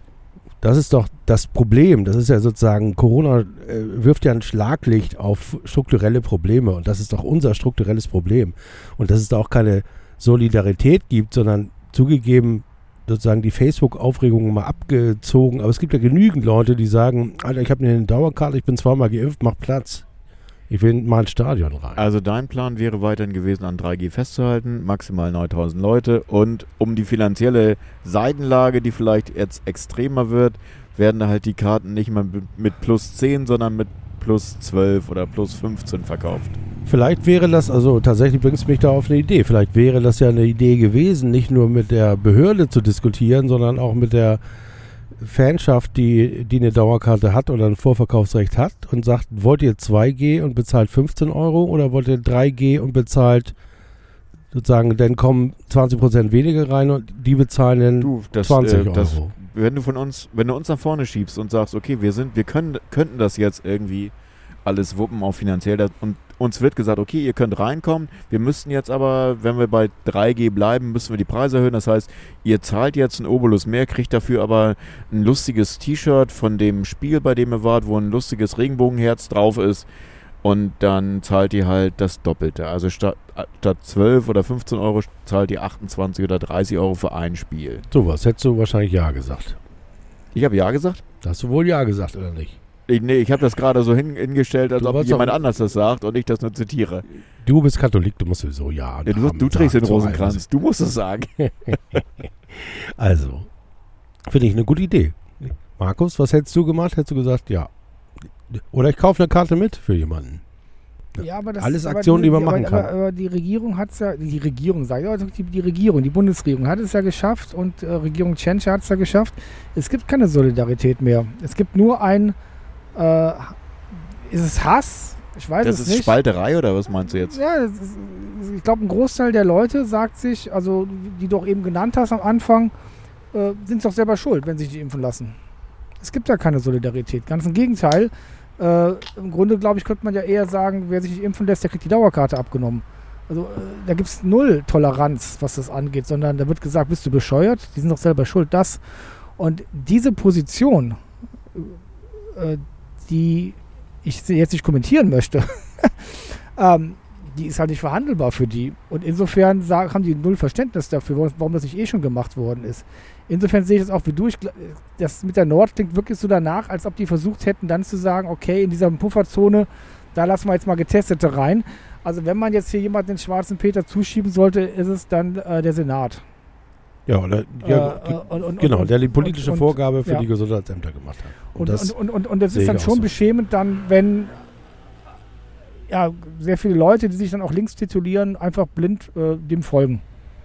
das Problem. Das ist ja sozusagen, Corona wirft ja ein Schlaglicht auf strukturelle Probleme und das ist doch unser strukturelles Problem. Und dass es da auch keine Solidarität gibt, sondern zugegeben sozusagen die Facebook-Aufregung mal abgezogen. Aber es gibt ja genügend Leute, die sagen, Alter, ich habe eine Dauerkarte, ich bin zweimal geimpft, mach Platz. Ich will mal ins Stadion rein. Also dein Plan wäre weiterhin gewesen, an 3G festzuhalten, maximal 9.000 Leute und um die finanzielle Seitenlage, die vielleicht jetzt extremer wird, werden da halt die Karten nicht mehr mit plus 10, sondern mit plus 12 oder plus 15 verkauft. Vielleicht wäre das, also tatsächlich bringt es mich da auf eine Idee, vielleicht wäre das ja eine Idee gewesen, nicht nur mit der Behörde zu diskutieren, sondern auch mit der Fanschaft, die eine Dauerkarte hat oder ein Vorverkaufsrecht hat und sagt, wollt ihr 2G und bezahlt 15 Euro oder wollt ihr 3G und bezahlt sozusagen, dann kommen 20% weniger rein und die bezahlen dann 20 Euro. Wenn du uns nach vorne schiebst und sagst, okay, könnten das jetzt irgendwie alles wuppen, auch finanziell, und uns wird gesagt, okay, ihr könnt reinkommen, wir müssten jetzt aber, wenn wir bei 3G bleiben, müssen wir die Preise erhöhen, das heißt, ihr zahlt jetzt einen Obolus mehr, kriegt dafür aber ein lustiges T-Shirt von dem Spiel, bei dem ihr wart, wo ein lustiges Regenbogenherz drauf ist und dann zahlt ihr halt das Doppelte, also statt 12 oder 15 Euro zahlt ihr 28 oder 30 Euro für ein Spiel. Sowas hättest du wahrscheinlich Ja gesagt. Ich habe Ja gesagt? Hast du wohl Ja gesagt oder nicht? Ich habe das gerade so hingestellt, als ob jemand anders das sagt und ich das nur zitiere. Du bist Katholik, du musst sowieso Ja. Du trägst den Rosenkranz, du musst es sagen. Also, finde ich eine gute Idee. Markus, was hättest du gemacht? Hättest du gesagt, ja. Oder ich kaufe eine Karte mit für jemanden. Ja, aber das alles Aktionen, die man machen kann. Aber die Regierung hat es ja, die Regierung, die Bundesregierung hat es ja geschafft und Regierung Tschentscher hat es ja geschafft. Es gibt keine Solidarität mehr. Es gibt nur ist es Hass? Ich weiß es nicht. Das ist Spalterei oder was meinst du jetzt? Ja, ich glaube, ein Großteil der Leute sagt sich, also die du auch eben genannt hast am Anfang, sind doch selber schuld, wenn sie sich nicht impfen lassen. Es gibt ja keine Solidarität. Ganz im Gegenteil. Im Grunde, glaube ich, könnte man ja eher sagen, wer sich nicht impfen lässt, der kriegt die Dauerkarte abgenommen. Also da gibt es null Toleranz, was das angeht, sondern da wird gesagt, bist du bescheuert? Die sind doch selber schuld, das. Und diese Position, die ich jetzt nicht kommentieren möchte, die ist halt nicht verhandelbar für die. Und insofern haben die null Verständnis dafür, warum das nicht schon gemacht worden ist. Insofern sehe ich das auch wie du. Das mit der Nord klingt wirklich so danach, als ob die versucht hätten, dann zu sagen, okay, in dieser Pufferzone, da lassen wir jetzt mal Getestete rein. Also wenn man jetzt hier jemanden den schwarzen Peter zuschieben sollte, ist es dann der Senat. Ja, genau, der die politische Vorgabe für die Gesundheitsämter gemacht hat. Und das ist dann schon beschämend dann, wenn sehr viele Leute, die sich dann auch links titulieren, einfach blind dem folgen.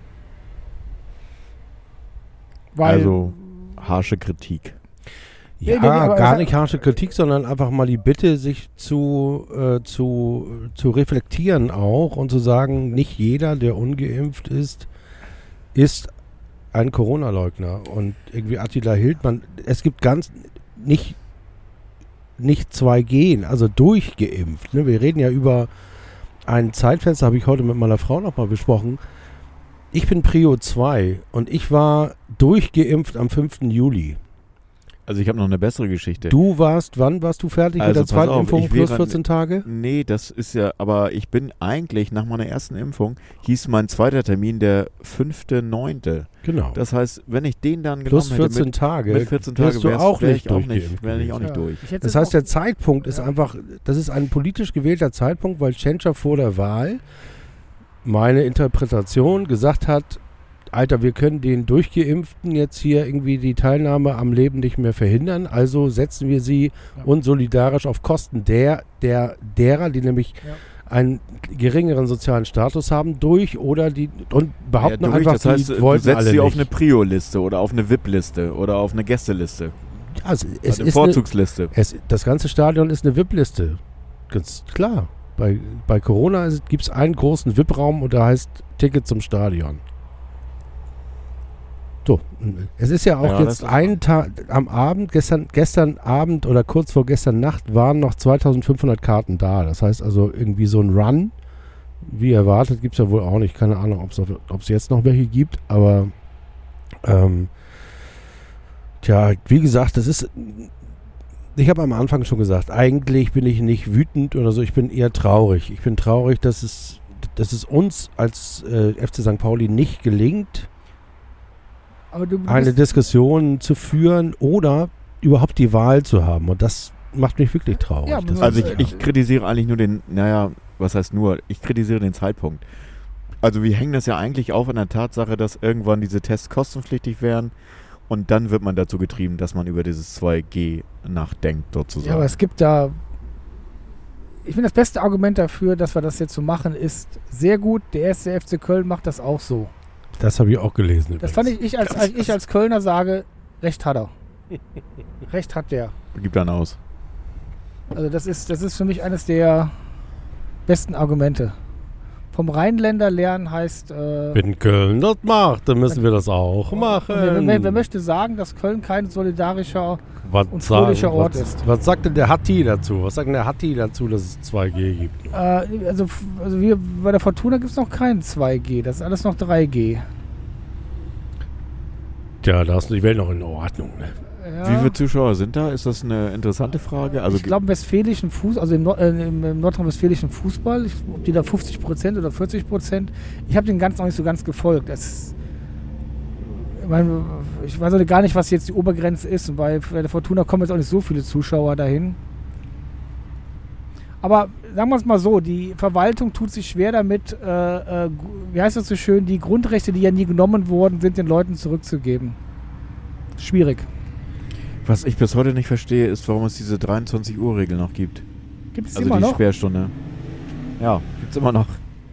Also harsche Kritik. Ja, gar nicht harsche Kritik, sondern einfach mal die Bitte, sich zu reflektieren auch und zu sagen, nicht jeder, der ungeimpft ist ein Corona-Leugner. Und irgendwie Attila Hildmann, es gibt nicht 2G, also durchgeimpft. Ne? Wir reden ja über ein Zeitfenster, habe ich heute mit meiner Frau nochmal besprochen. Ich bin Prio 2 und ich war durchgeimpft am 5. Juli. Also ich habe noch eine bessere Geschichte. Wann warst du fertig mit der zweiten Impfung plus 14 Tage? Nee, das ist ja, aber ich bin eigentlich nach meiner ersten Impfung, hieß mein zweiter Termin der 5.9. Genau. Das heißt, wenn ich den dann plus genommen 14 hätte, Tage, mit 14 Tagen wäre ich auch nicht durch. Das heißt, der Zeitpunkt ist einfach, das ist ein politisch gewählter Zeitpunkt, weil Tschentscher vor der Wahl meine Interpretation gesagt hat, Alter, wir können den Durchgeimpften jetzt hier irgendwie die Teilnahme am Leben nicht mehr verhindern, also setzen wir sie unsolidarisch auf Kosten derer, die nämlich einen geringeren sozialen Status haben, durch oder die und behaupten einfach, das heißt, die wollten du setzt alle sie nicht. auf eine Prio-Liste oder auf eine VIP-Liste oder auf eine Gästeliste. Also es Eine ist Vorzugsliste. das ganze Stadion ist eine VIP-Liste. Ganz klar. Bei Corona gibt es einen großen VIP-Raum und der heißt Ticket zum Stadion. So, es ist ja auch jetzt ein Tag am Abend, gestern Abend oder kurz vor gestern Nacht waren noch 2500 Karten da. Das heißt also irgendwie so ein Run, wie erwartet, gibt es ja wohl auch nicht. Keine Ahnung, ob es jetzt noch welche gibt, aber wie gesagt, ich habe am Anfang schon gesagt, eigentlich bin ich nicht wütend oder so, ich bin eher traurig. Ich bin traurig, dass es uns als FC St. Pauli nicht gelingt, eine Diskussion zu führen oder überhaupt die Wahl zu haben. Und das macht mich wirklich traurig. Ja, also ich kritisiere eigentlich nur was heißt nur? Ich kritisiere den Zeitpunkt. Also wir hängen das ja eigentlich auf an der Tatsache, dass irgendwann diese Tests kostenpflichtig werden. Und dann wird man dazu getrieben, dass man über dieses 2G nachdenkt, sozusagen. Ja, aber es gibt da... Ich finde, das beste Argument dafür, dass wir das jetzt so machen, ist sehr gut. Der erste FC Köln macht das auch so. Das habe ich auch gelesen. Das fand ich als Kölner sage, Recht hat er. Recht hat der. Gib dann aus. Also das ist für mich eines der besten Argumente. Vom Rheinländer lernen heißt... wenn Köln das macht, dann müssen wir das auch machen. Wer möchte sagen, dass Köln kein solidarischer und fröhlicher Ort ist? Was sagt denn der Hatti dazu? Was sagt denn der Hatti dazu, dass es 2G gibt? Also wir bei der Fortuna gibt es noch kein 2G. Das ist alles noch 3G. Tja, da ist die Welt noch in Ordnung. Ne? Ja. Wie viele Zuschauer sind da? Ist das eine interessante Frage? Also ich glaube, im westfälischen im nordrhein-westfälischen Fußball, ob die da 50% oder 40%, ich habe den ganz noch nicht so ganz gefolgt. Ich weiß auch gar nicht, was jetzt die Obergrenze ist. Und bei der Fortuna kommen jetzt auch nicht so viele Zuschauer dahin. Aber sagen wir es mal so, die Verwaltung tut sich schwer damit, wie heißt das so schön, die Grundrechte, die ja nie genommen wurden, sind den Leuten zurückzugeben. Schwierig. Was ich bis heute nicht verstehe, ist, warum es diese 23-Uhr-Regel noch gibt. Gibt es Also immer die noch? Sperrstunde. Ja, gibt es immer noch.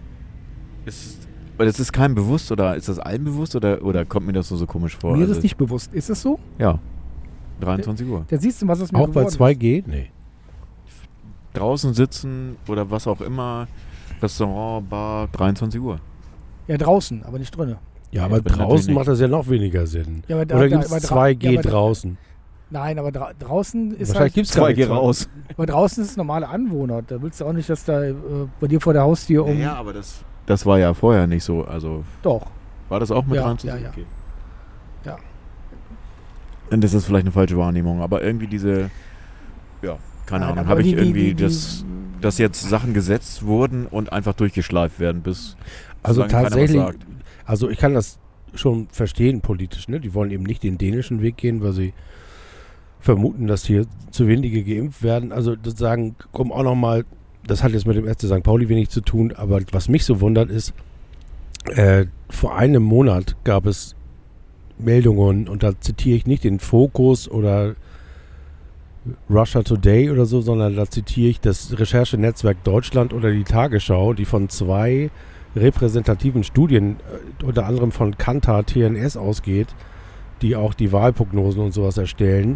Aber das ist keinem bewusst oder ist das allen bewusst oder kommt mir das so komisch vor? Mir ist es nicht bewusst. Ist es so? Ja, 23 Uhr. Da siehst du, was es mir auch bei geworden 2G? Nee. Draußen sitzen oder was auch immer, Restaurant, Bar, 23 Uhr. Ja, draußen, aber nicht drinnen. Ja, aber draußen macht das ja noch weniger Sinn. Ja, aber oder gibt es 2G draußen? Nein, aber draußen ist wahrscheinlich gibt es 2G raus. Aber draußen ist es normale Anwohner. Da willst du auch nicht, dass da bei dir vor der Haustür Ja, aber das war ja vorher nicht so. Also Doch. war das auch mit Ja, 23? ja. Okay. Ja. Und das ist vielleicht eine falsche Wahrnehmung, aber irgendwie keine Nein, Ahnung, aber habe ich die- irgendwie, die- dass jetzt Sachen gesetzt wurden und einfach durchgeschleift werden, bis Also solange keiner was tatsächlich, sagt. also ich kann das schon verstehen politisch, ne? Die wollen eben nicht den dänischen Weg gehen, weil sie vermuten, dass hier zu wenige geimpft werden. Also sozusagen, komm auch nochmal, das hat jetzt mit dem FC St. Pauli wenig zu tun, aber was mich so wundert ist, vor einem Monat gab es Meldungen, und da zitiere ich nicht den Fokus oder Russia Today oder so, sondern da zitiere ich das Recherchenetzwerk Deutschland oder die Tagesschau, die von 2 repräsentativen Studien, unter anderem von Kantar TNS ausgeht, die auch die Wahlprognosen und sowas erstellen,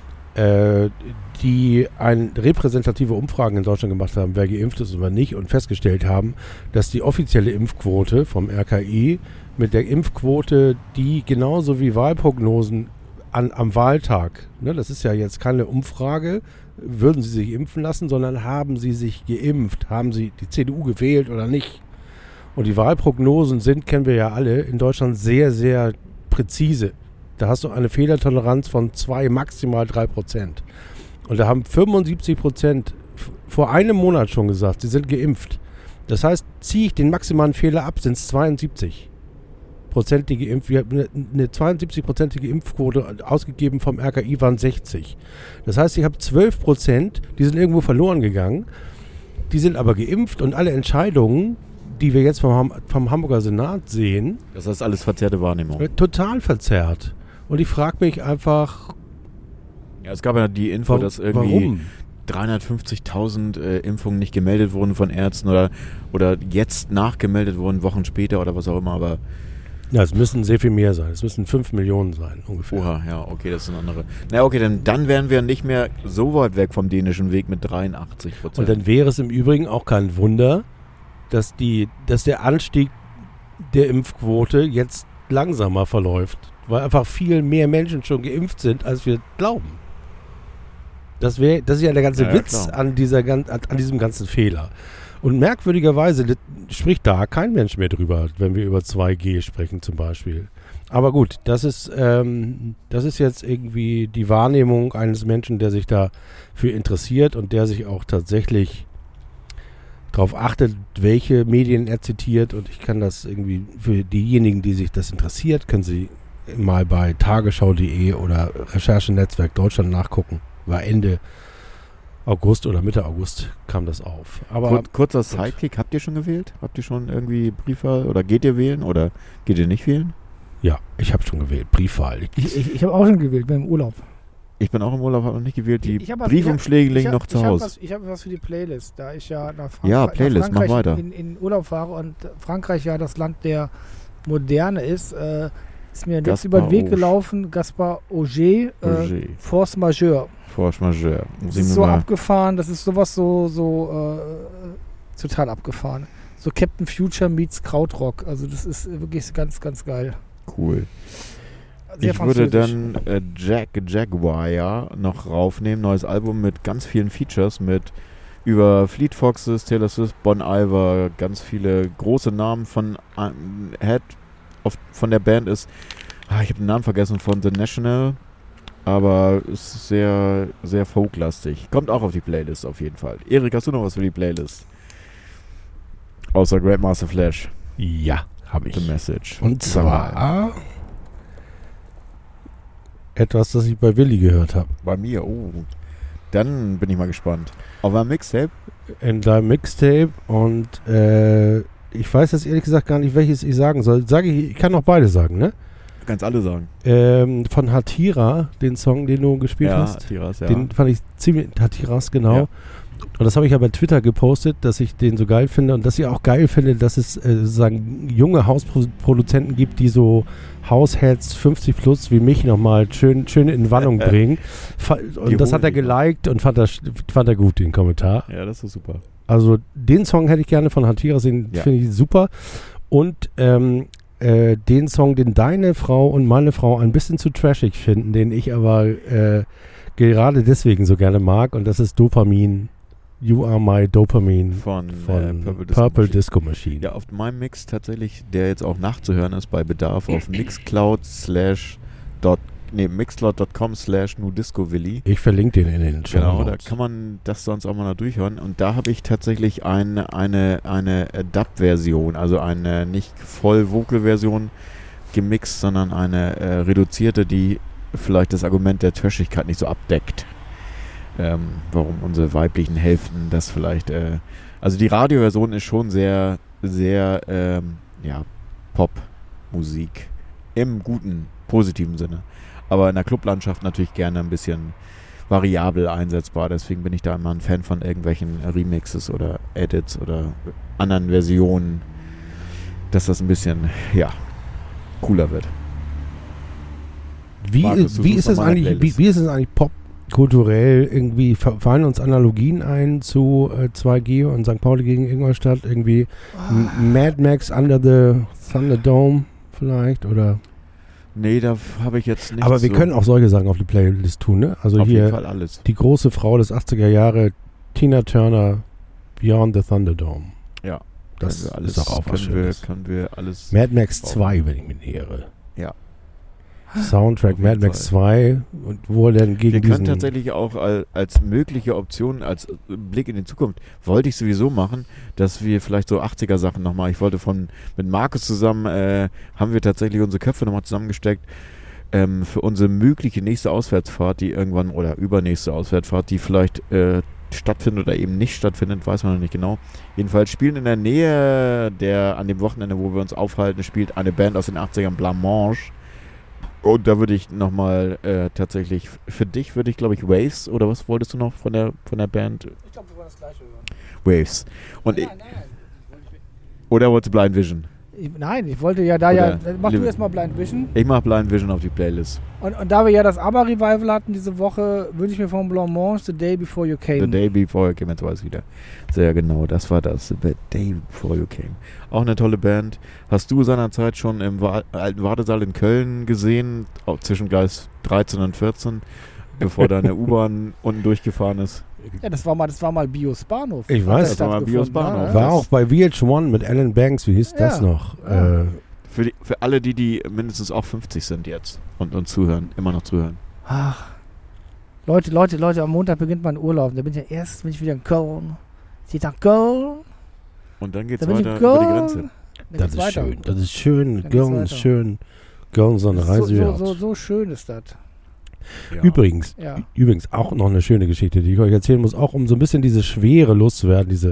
die repräsentative Umfragen in Deutschland gemacht haben, wer geimpft ist oder nicht, und festgestellt haben, dass die offizielle Impfquote vom RKI mit der Impfquote, die genauso wie Wahlprognosen am Wahltag, ne, das ist ja jetzt keine Umfrage, würden Sie sich impfen lassen, sondern haben Sie sich geimpft, haben Sie die CDU gewählt oder nicht. Und die Wahlprognosen sind, kennen wir ja alle, in Deutschland sehr, sehr präzise. Da hast du eine Fehlertoleranz von 2, maximal 3%. Und da haben 75% vor einem Monat schon gesagt, sie sind geimpft. Das heißt, ziehe ich den maximalen Fehler ab, sind es 72%. Eine 72%ige Impfquote ausgegeben vom RKI waren 60. Das heißt, ich habe 12%, die sind irgendwo verloren gegangen. Die sind aber geimpft und alle Entscheidungen, die wir jetzt vom Hamburger Senat sehen, Das ist alles verzerrte Wahrnehmung. total verzerrt. Und ich frage mich einfach, Ja, es gab ja die Info, dass irgendwie warum? 350.000 Impfungen nicht gemeldet wurden von Ärzten oder jetzt nachgemeldet wurden, Wochen später oder was auch immer, aber Ja, es müssen sehr viel mehr sein. Es müssen 5 Millionen sein, ungefähr. oha, ja, okay, das ist eine andere. Na okay, dann wären wir nicht mehr so weit weg vom dänischen Weg mit 83%. Und dann wäre es im Übrigen auch kein Wunder, dass der Anstieg der Impfquote jetzt langsamer verläuft, weil einfach viel mehr Menschen schon geimpft sind, als wir glauben. Das ist ja der ganze Ja, Witz klar. an diesem ganzen Fehler. Und merkwürdigerweise spricht da kein Mensch mehr drüber, wenn wir über 2G sprechen zum Beispiel. Aber gut, das ist jetzt irgendwie die Wahrnehmung eines Menschen, der sich dafür interessiert und der sich auch tatsächlich darauf achtet, welche Medien er zitiert. Und ich kann das irgendwie, für diejenigen, die sich das interessiert, können Sie mal bei tagesschau.de oder Recherchenetzwerk Deutschland nachgucken. War Ende August oder Mitte August kam das auf. Aber Kurzer Sidekick, habt ihr schon gewählt? Habt ihr schon irgendwie Briefwahl oder geht ihr wählen oder geht ihr nicht wählen? ja, ich habe schon gewählt. Briefwahl. Ich habe auch schon gewählt, bin im Urlaub. Ich bin auch im Urlaub, habe noch nicht gewählt. Die Ich hab was- Briefumschläge liegen noch zu Hause. Ich habe was für die Playlist, da ich ja nach Frankreich, Ja, Playlist, nach Frankreich mach weiter. in Urlaub fahre und Frankreich ja das Land der Moderne ist mir jetzt Gaspar über den Weg Auge. gelaufen, Gaspar Auger, Auger. Force Majeure. Force Majeure. Muss Das ich ist mir so mal. abgefahren, das ist sowas total abgefahren. So Captain Future meets Krautrock, also das ist wirklich ganz, ganz geil. Cool. Sehr Ich würde französisch. dann Jaguar noch raufnehmen. Neues Album mit ganz vielen Features, mit über Fleet Foxes, Taylor Swift, Bon Iver, ganz viele große Namen von Head von der Band ist. Ich habe den Namen vergessen, von The National, aber ist sehr, sehr folklastig. Kommt auch auf die Playlist auf jeden Fall. Erik, hast du noch was für die Playlist? Außer Grandmaster Flash, Ja, habe The ich. Message. Und Sag mal. zwar etwas, das ich bei Willi gehört habe. Bei mir, dann bin ich mal gespannt. Auf einem Mixtape? In deinem Mixtape und ich weiß jetzt ehrlich gesagt gar nicht, welches ich sagen soll. Ich kann auch beide sagen, ne? Du kannst alle sagen. Von Hatira, den Song, den du gespielt hast. Tiras, ja. Den fand ich ziemlich, Hatiras, genau. Ja. Und das habe ich ja bei Twitter gepostet, dass ich den so geil finde und dass ich auch geil finde, dass es sozusagen junge Hausproduzenten gibt, die so Househeads 50 plus wie mich nochmal schön in Wallung bringen. Und das hat er geliked und fand er gut, den Kommentar. Ja, das ist super. Also den Song hätte ich gerne von Hatira, den Ja. finde ich super. Und den Song, den deine Frau und meine Frau ein bisschen zu trashig finden, den ich aber gerade deswegen so gerne mag. Und das ist Dopamin. You Are My Dopamine Von Purple Disco Machine. Ja, auf meinem Mix tatsächlich, der jetzt auch nachzuhören ist bei Bedarf auf mixcloud.com/nudiscowilly. Ich verlinke den in den Show Genau, da Notes. kann man das sonst auch mal noch durchhören. Und da habe ich tatsächlich eine Dub-Version, also eine nicht Voll-Vocal-Version gemixt, sondern eine reduzierte, die vielleicht das Argument der Trashigkeit nicht so abdeckt. Warum unsere weiblichen Hälften das vielleicht... also die Radioversion ist schon sehr, sehr Pop-Musik im guten, positiven Sinne. Aber in der Clublandschaft natürlich gerne ein bisschen variabel einsetzbar. Deswegen bin ich da immer ein Fan von irgendwelchen Remixes oder Edits oder anderen Versionen, dass das ein bisschen, cooler wird. Wie Markus, du ist suchst es noch mal eine eigentlich, Playlist. wie ist es eigentlich popkulturell? Irgendwie fallen uns Analogien ein zu 2G und St. Pauli gegen Ingolstadt? Irgendwie Mad Max Under the Thunderdome vielleicht? Oder? Nee, da habe ich jetzt nicht Aber wir so können auch solche Sachen auf die Playlist tun, ne? Also auf jeden hier Fall alles. die große Frau des 80er Jahre, Tina Turner, Beyond the Thunderdome. Ja. Das Können wir alles, ist doch auch was Schönes. können wir alles... Mad Max 2, wenn ich mich nicht irre. Ja. Soundtrack Auf jeden Mad Max 2 und wo er dann gegen Wir diesen... können tatsächlich auch als mögliche Option, als Blick in die Zukunft, wollte ich sowieso machen, dass wir vielleicht so 80er-Sachen nochmal, ich wollte mit Markus zusammen, haben wir tatsächlich unsere Köpfe nochmal zusammengesteckt, für unsere mögliche nächste Auswärtsfahrt, die irgendwann, oder übernächste Auswärtsfahrt, die vielleicht stattfindet oder eben nicht stattfindet, weiß man noch nicht genau. Jedenfalls spielen in der Nähe an dem Wochenende, wo wir uns aufhalten, spielt eine Band aus den 80ern, Blancmange. Und da würde ich nochmal tatsächlich, für dich würde ich, glaube ich, Waves, oder was wolltest du noch von der Band? Ich glaube, wir wollen das gleiche hören. Waves. Und Nein. oder wolltest du Blind Vision? Nein, ich wollte ja mach du erstmal Blind Vision. Ich mache Blind Vision auf die Playlist. Und da wir ja das ABBA-Revival hatten diese Woche, wünsche ich mir von Blancmange The Day Before You Came. The Day Before You Came, jetzt weiß ich wieder. Sehr genau, das war das. The Day Before You Came. Auch eine tolle Band. Hast du seinerzeit schon im alten Wartesaal in Köln gesehen, auch zwischen Gleis 13 und 14, bevor da eine U-Bahn unten durchgefahren ist? Ja, das war mal Bios Bahnhof. Ich weiß, das war mal Bios Bahnhof. War auch bei VH1 mit Alan Banks, wie hieß das noch? Ja. Für alle, die mindestens auch 50 sind jetzt und uns zuhören, immer noch zuhören. Ach, Leute, am Montag beginnt mein Urlaub. Da bin ich wieder in Köln. Ich nach Köln. Und dann geht's Da bin ich weiter in Köln. über die Grenze. Dann geht's weiter. Das ist schön. Dann Köln geht's ist weiter. schön. Köln ist so eine Reise wert. So schön ist das. Ja. Übrigens auch noch eine schöne Geschichte, die ich euch erzählen muss, auch um so ein bisschen diese Schwere loszuwerden, diese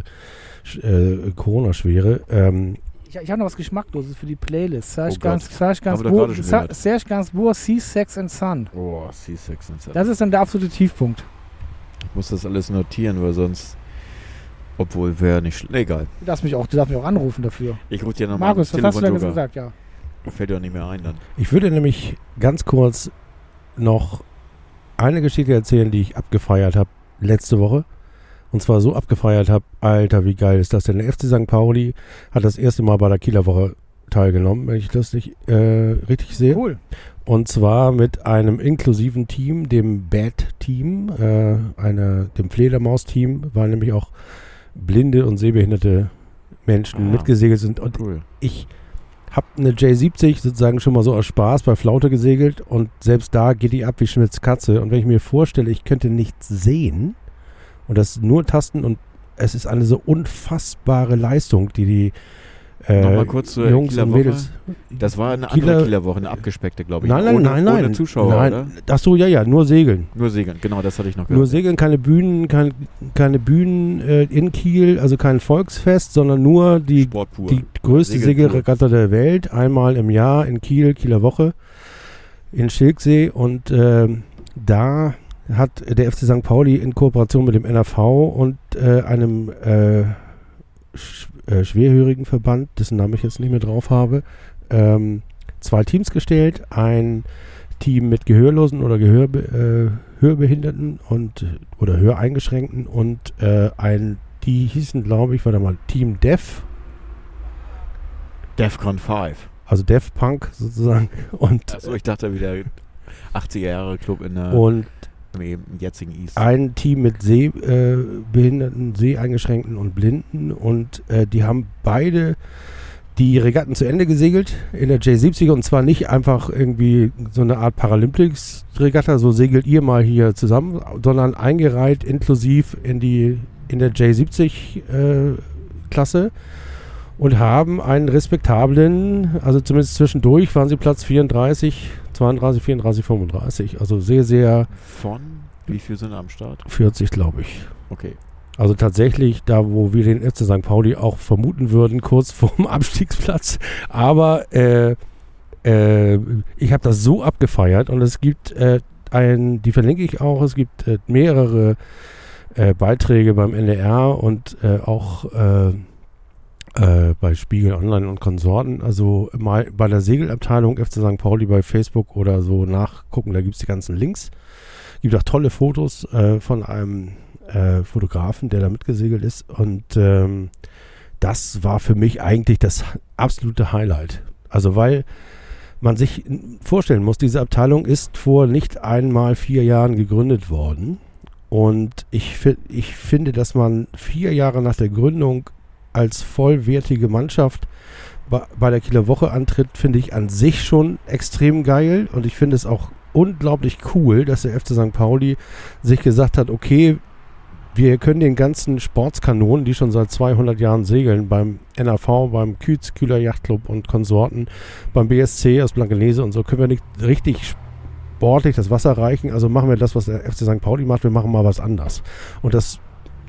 Corona-Schwere. Ich habe noch was Geschmackloses für die Playlist. Serge Haben wir doch gerade schon gehört. Gainsbourg, Sea, Sex and Sun. Oh, C6 und so. Das ist dann der absolute Tiefpunkt. Ich muss das alles notieren, weil sonst, obwohl wäre nicht egal. Du darfst mich auch anrufen dafür. Ich rufe dir nochmal Markus, was hast du denn gesagt? Ja. Fällt dir auch nicht mehr ein dann. Ich würde nämlich ganz kurz noch eine Geschichte erzählen, die ich abgefeiert habe letzte Woche. Und zwar so abgefeiert habe, Alter, wie geil ist das denn? Der FC St. Pauli hat das erste Mal bei der Kieler Woche teilgenommen, wenn ich das nicht richtig sehe. Cool. Und zwar mit einem inklusiven Team, dem Bad-Team, dem Fledermaus-Team, weil nämlich auch blinde und sehbehinderte Menschen mitgesegelt sind. Und Cool. ich habe eine J70 sozusagen schon mal so aus Spaß bei Flaute gesegelt und selbst da geht die ab wie Schmitz Katze. Und wenn ich mir vorstelle, ich könnte nichts sehen und das nur tasten und es ist eine so unfassbare Leistung, die Nochmal kurz zur Jungs Kieler und Woche. Mädels. Das war eine andere Kieler Woche, eine abgespeckte, glaube ich. Nein. Ohne Zuschauer, oder? Ach so, ja, nur Segeln. Nur Segeln, genau, das hatte ich noch gehört. Nur Segeln, keine Bühnen, keine Bühnen in Kiel, also kein Volksfest, sondern nur die Sport pur. die größte Segeltour. Segelregatta der Welt, einmal im Jahr in Kiel, Kieler Woche, in Schilksee. Und da hat der FC St. Pauli in Kooperation mit dem NRV und einem schwerhörigen Verband, dessen Namen ich jetzt nicht mehr drauf habe, 2 Teams gestellt. Ein Team mit Gehörlosen oder Hörbehinderten oder Höreingeschränkten und die hießen, glaube ich, Team Deaf. Defcon 5. Also Def Punk sozusagen. Und Achso, ich dachte wieder 80er Jahre Club im jetzigen East. ein Team mit Sehbehinderten, Seheingeschränkten und Blinden. Und die haben beide die Regatten zu Ende gesegelt in der J70 und zwar nicht einfach irgendwie so eine Art Paralympics-Regatta, so segelt ihr mal hier zusammen, sondern eingereiht inklusiv in der J70-Klasse und haben einen respektablen, also zumindest zwischendurch waren sie Platz 34, 32, 34, 35, also sehr, sehr Von? Wie viel sind am Start? 40, glaube ich. Okay. Also tatsächlich da, wo wir den FC St. Pauli auch vermuten würden, kurz vorm Abstiegsplatz. Aber ich habe das so abgefeiert und es gibt die verlinke ich auch, es gibt mehrere Beiträge beim NDR und auch bei Spiegel Online und Konsorten. Also mal bei der Segelabteilung FC St. Pauli bei Facebook oder so nachgucken, da gibt es die ganzen Links. Gibt auch tolle Fotos von einem Fotografen, der da mitgesegelt ist. Und das war für mich eigentlich das absolute Highlight. Also weil man sich vorstellen muss, diese Abteilung ist vor nicht einmal 4 Jahren gegründet worden. Und ich finde, dass man 4 Jahre nach der Gründung als vollwertige Mannschaft bei der Kieler Woche antritt, finde ich an sich schon extrem geil. Und ich finde es auch unglaublich cool, dass der FC St. Pauli sich gesagt hat, okay, wir können den ganzen Sportskanonen, die schon seit 200 Jahren segeln, beim NAV, beim Kühz, Kühler Yachtclub und Konsorten, beim BSC aus Blankenese und so, können wir nicht richtig sportlich das Wasser reichen. Also machen wir das, was der FC St. Pauli macht, wir machen mal was anders. Und das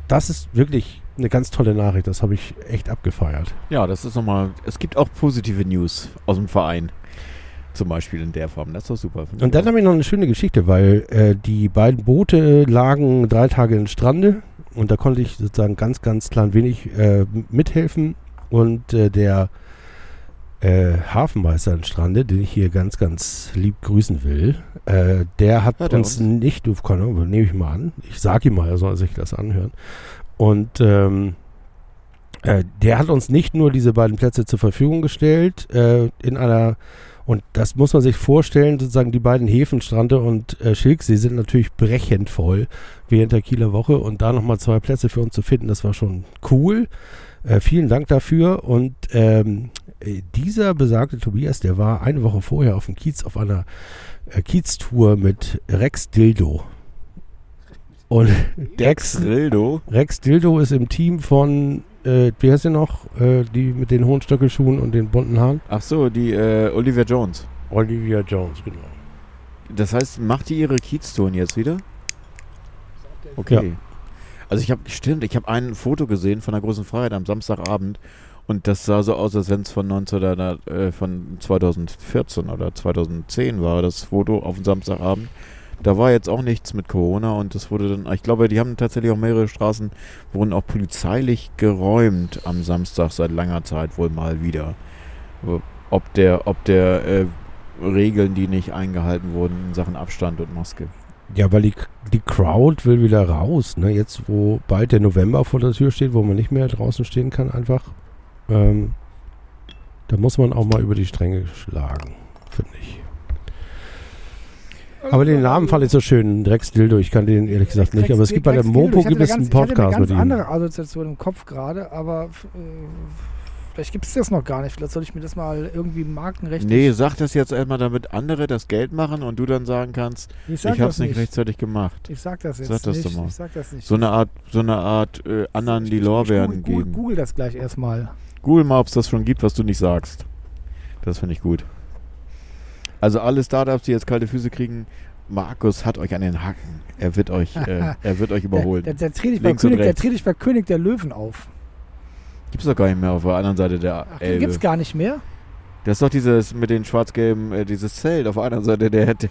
das ist wirklich eine ganz tolle Nachricht. Das habe ich echt abgefeiert. Ja, das ist nochmal, es gibt auch positive News aus dem Verein. Zum Beispiel in der Form. Das ist doch super. Und dann habe ich noch eine schöne Geschichte, weil die beiden Boote lagen 3 Tage in Strande und da konnte ich sozusagen ganz, ganz klein wenig mithelfen. Und der Hafenmeister in Strande, den ich hier ganz, ganz lieb grüßen will, der hat uns nicht, nehme ich mal an, ich sage ihm mal, er soll sich das anhören. Und der hat uns nicht nur diese beiden Plätze zur Verfügung gestellt, und das muss man sich vorstellen, sozusagen die beiden Häfen, Strande und Schilksee, sind natürlich brechend voll während der Kieler Woche und da nochmal 2 Plätze für uns zu finden, das war schon cool. Vielen Dank dafür und dieser besagte Tobias, der war eine Woche vorher auf dem Kiez auf einer Kieztour mit Rex Dildo. Und Rex Dildo ist im Team von wie heißt der noch? Die mit den hohen Stöckelschuhen und den bunten Haaren? Ach so, die Olivia Jones. Olivia Jones, genau. Das heißt, macht die ihre Kieztouren jetzt wieder? Okay. Ja. Also ich habe ein Foto gesehen von der großen Freiheit am Samstagabend und das sah so aus, als wenn es von 2014 oder 2010 war, das Foto auf dem Samstagabend. Da war jetzt auch nichts mit Corona und das wurde dann, ich glaube, die haben tatsächlich auch mehrere Straßen, wurden auch polizeilich geräumt am Samstag seit langer Zeit wohl mal wieder. Ob der Regeln, die nicht eingehalten wurden in Sachen Abstand und Maske. Ja, weil die Crowd will wieder raus, ne? Jetzt, wo bald der November vor der Tür steht, wo man nicht mehr draußen stehen kann, einfach, da muss man auch mal über die Stränge schlagen, finde ich. Aber den Namen fand ich so schön, Rex Dildo, ich kann den ehrlich gesagt nicht, aber es gibt bei der Mopo gibt es einen Podcast mit ihm. Ich hatte eine ganz andere Assoziation im Kopf gerade, aber vielleicht gibt es das noch gar nicht, vielleicht soll ich mir das mal irgendwie markenrechtlich... Nee, sag das jetzt einmal, damit andere das Geld machen und du dann sagen kannst, ich habe es nicht rechtzeitig gemacht. Ich sag das jetzt nicht. Ich sag das nicht. So eine Art anderen die Lorbeeren geben. Google das gleich erstmal. Google mal, ob es das schon gibt, was du nicht sagst. Das finde ich gut. Also alle Startups, die jetzt kalte Füße kriegen, Markus hat euch an den Hacken. Er wird euch überholen. Der trete ich bei König der Löwen auf. Gibt's doch gar nicht mehr auf der anderen Seite der Elbe. Gibt's gar nicht mehr? Das ist doch dieses mit den schwarz-gelben, dieses Zelt auf der anderen Seite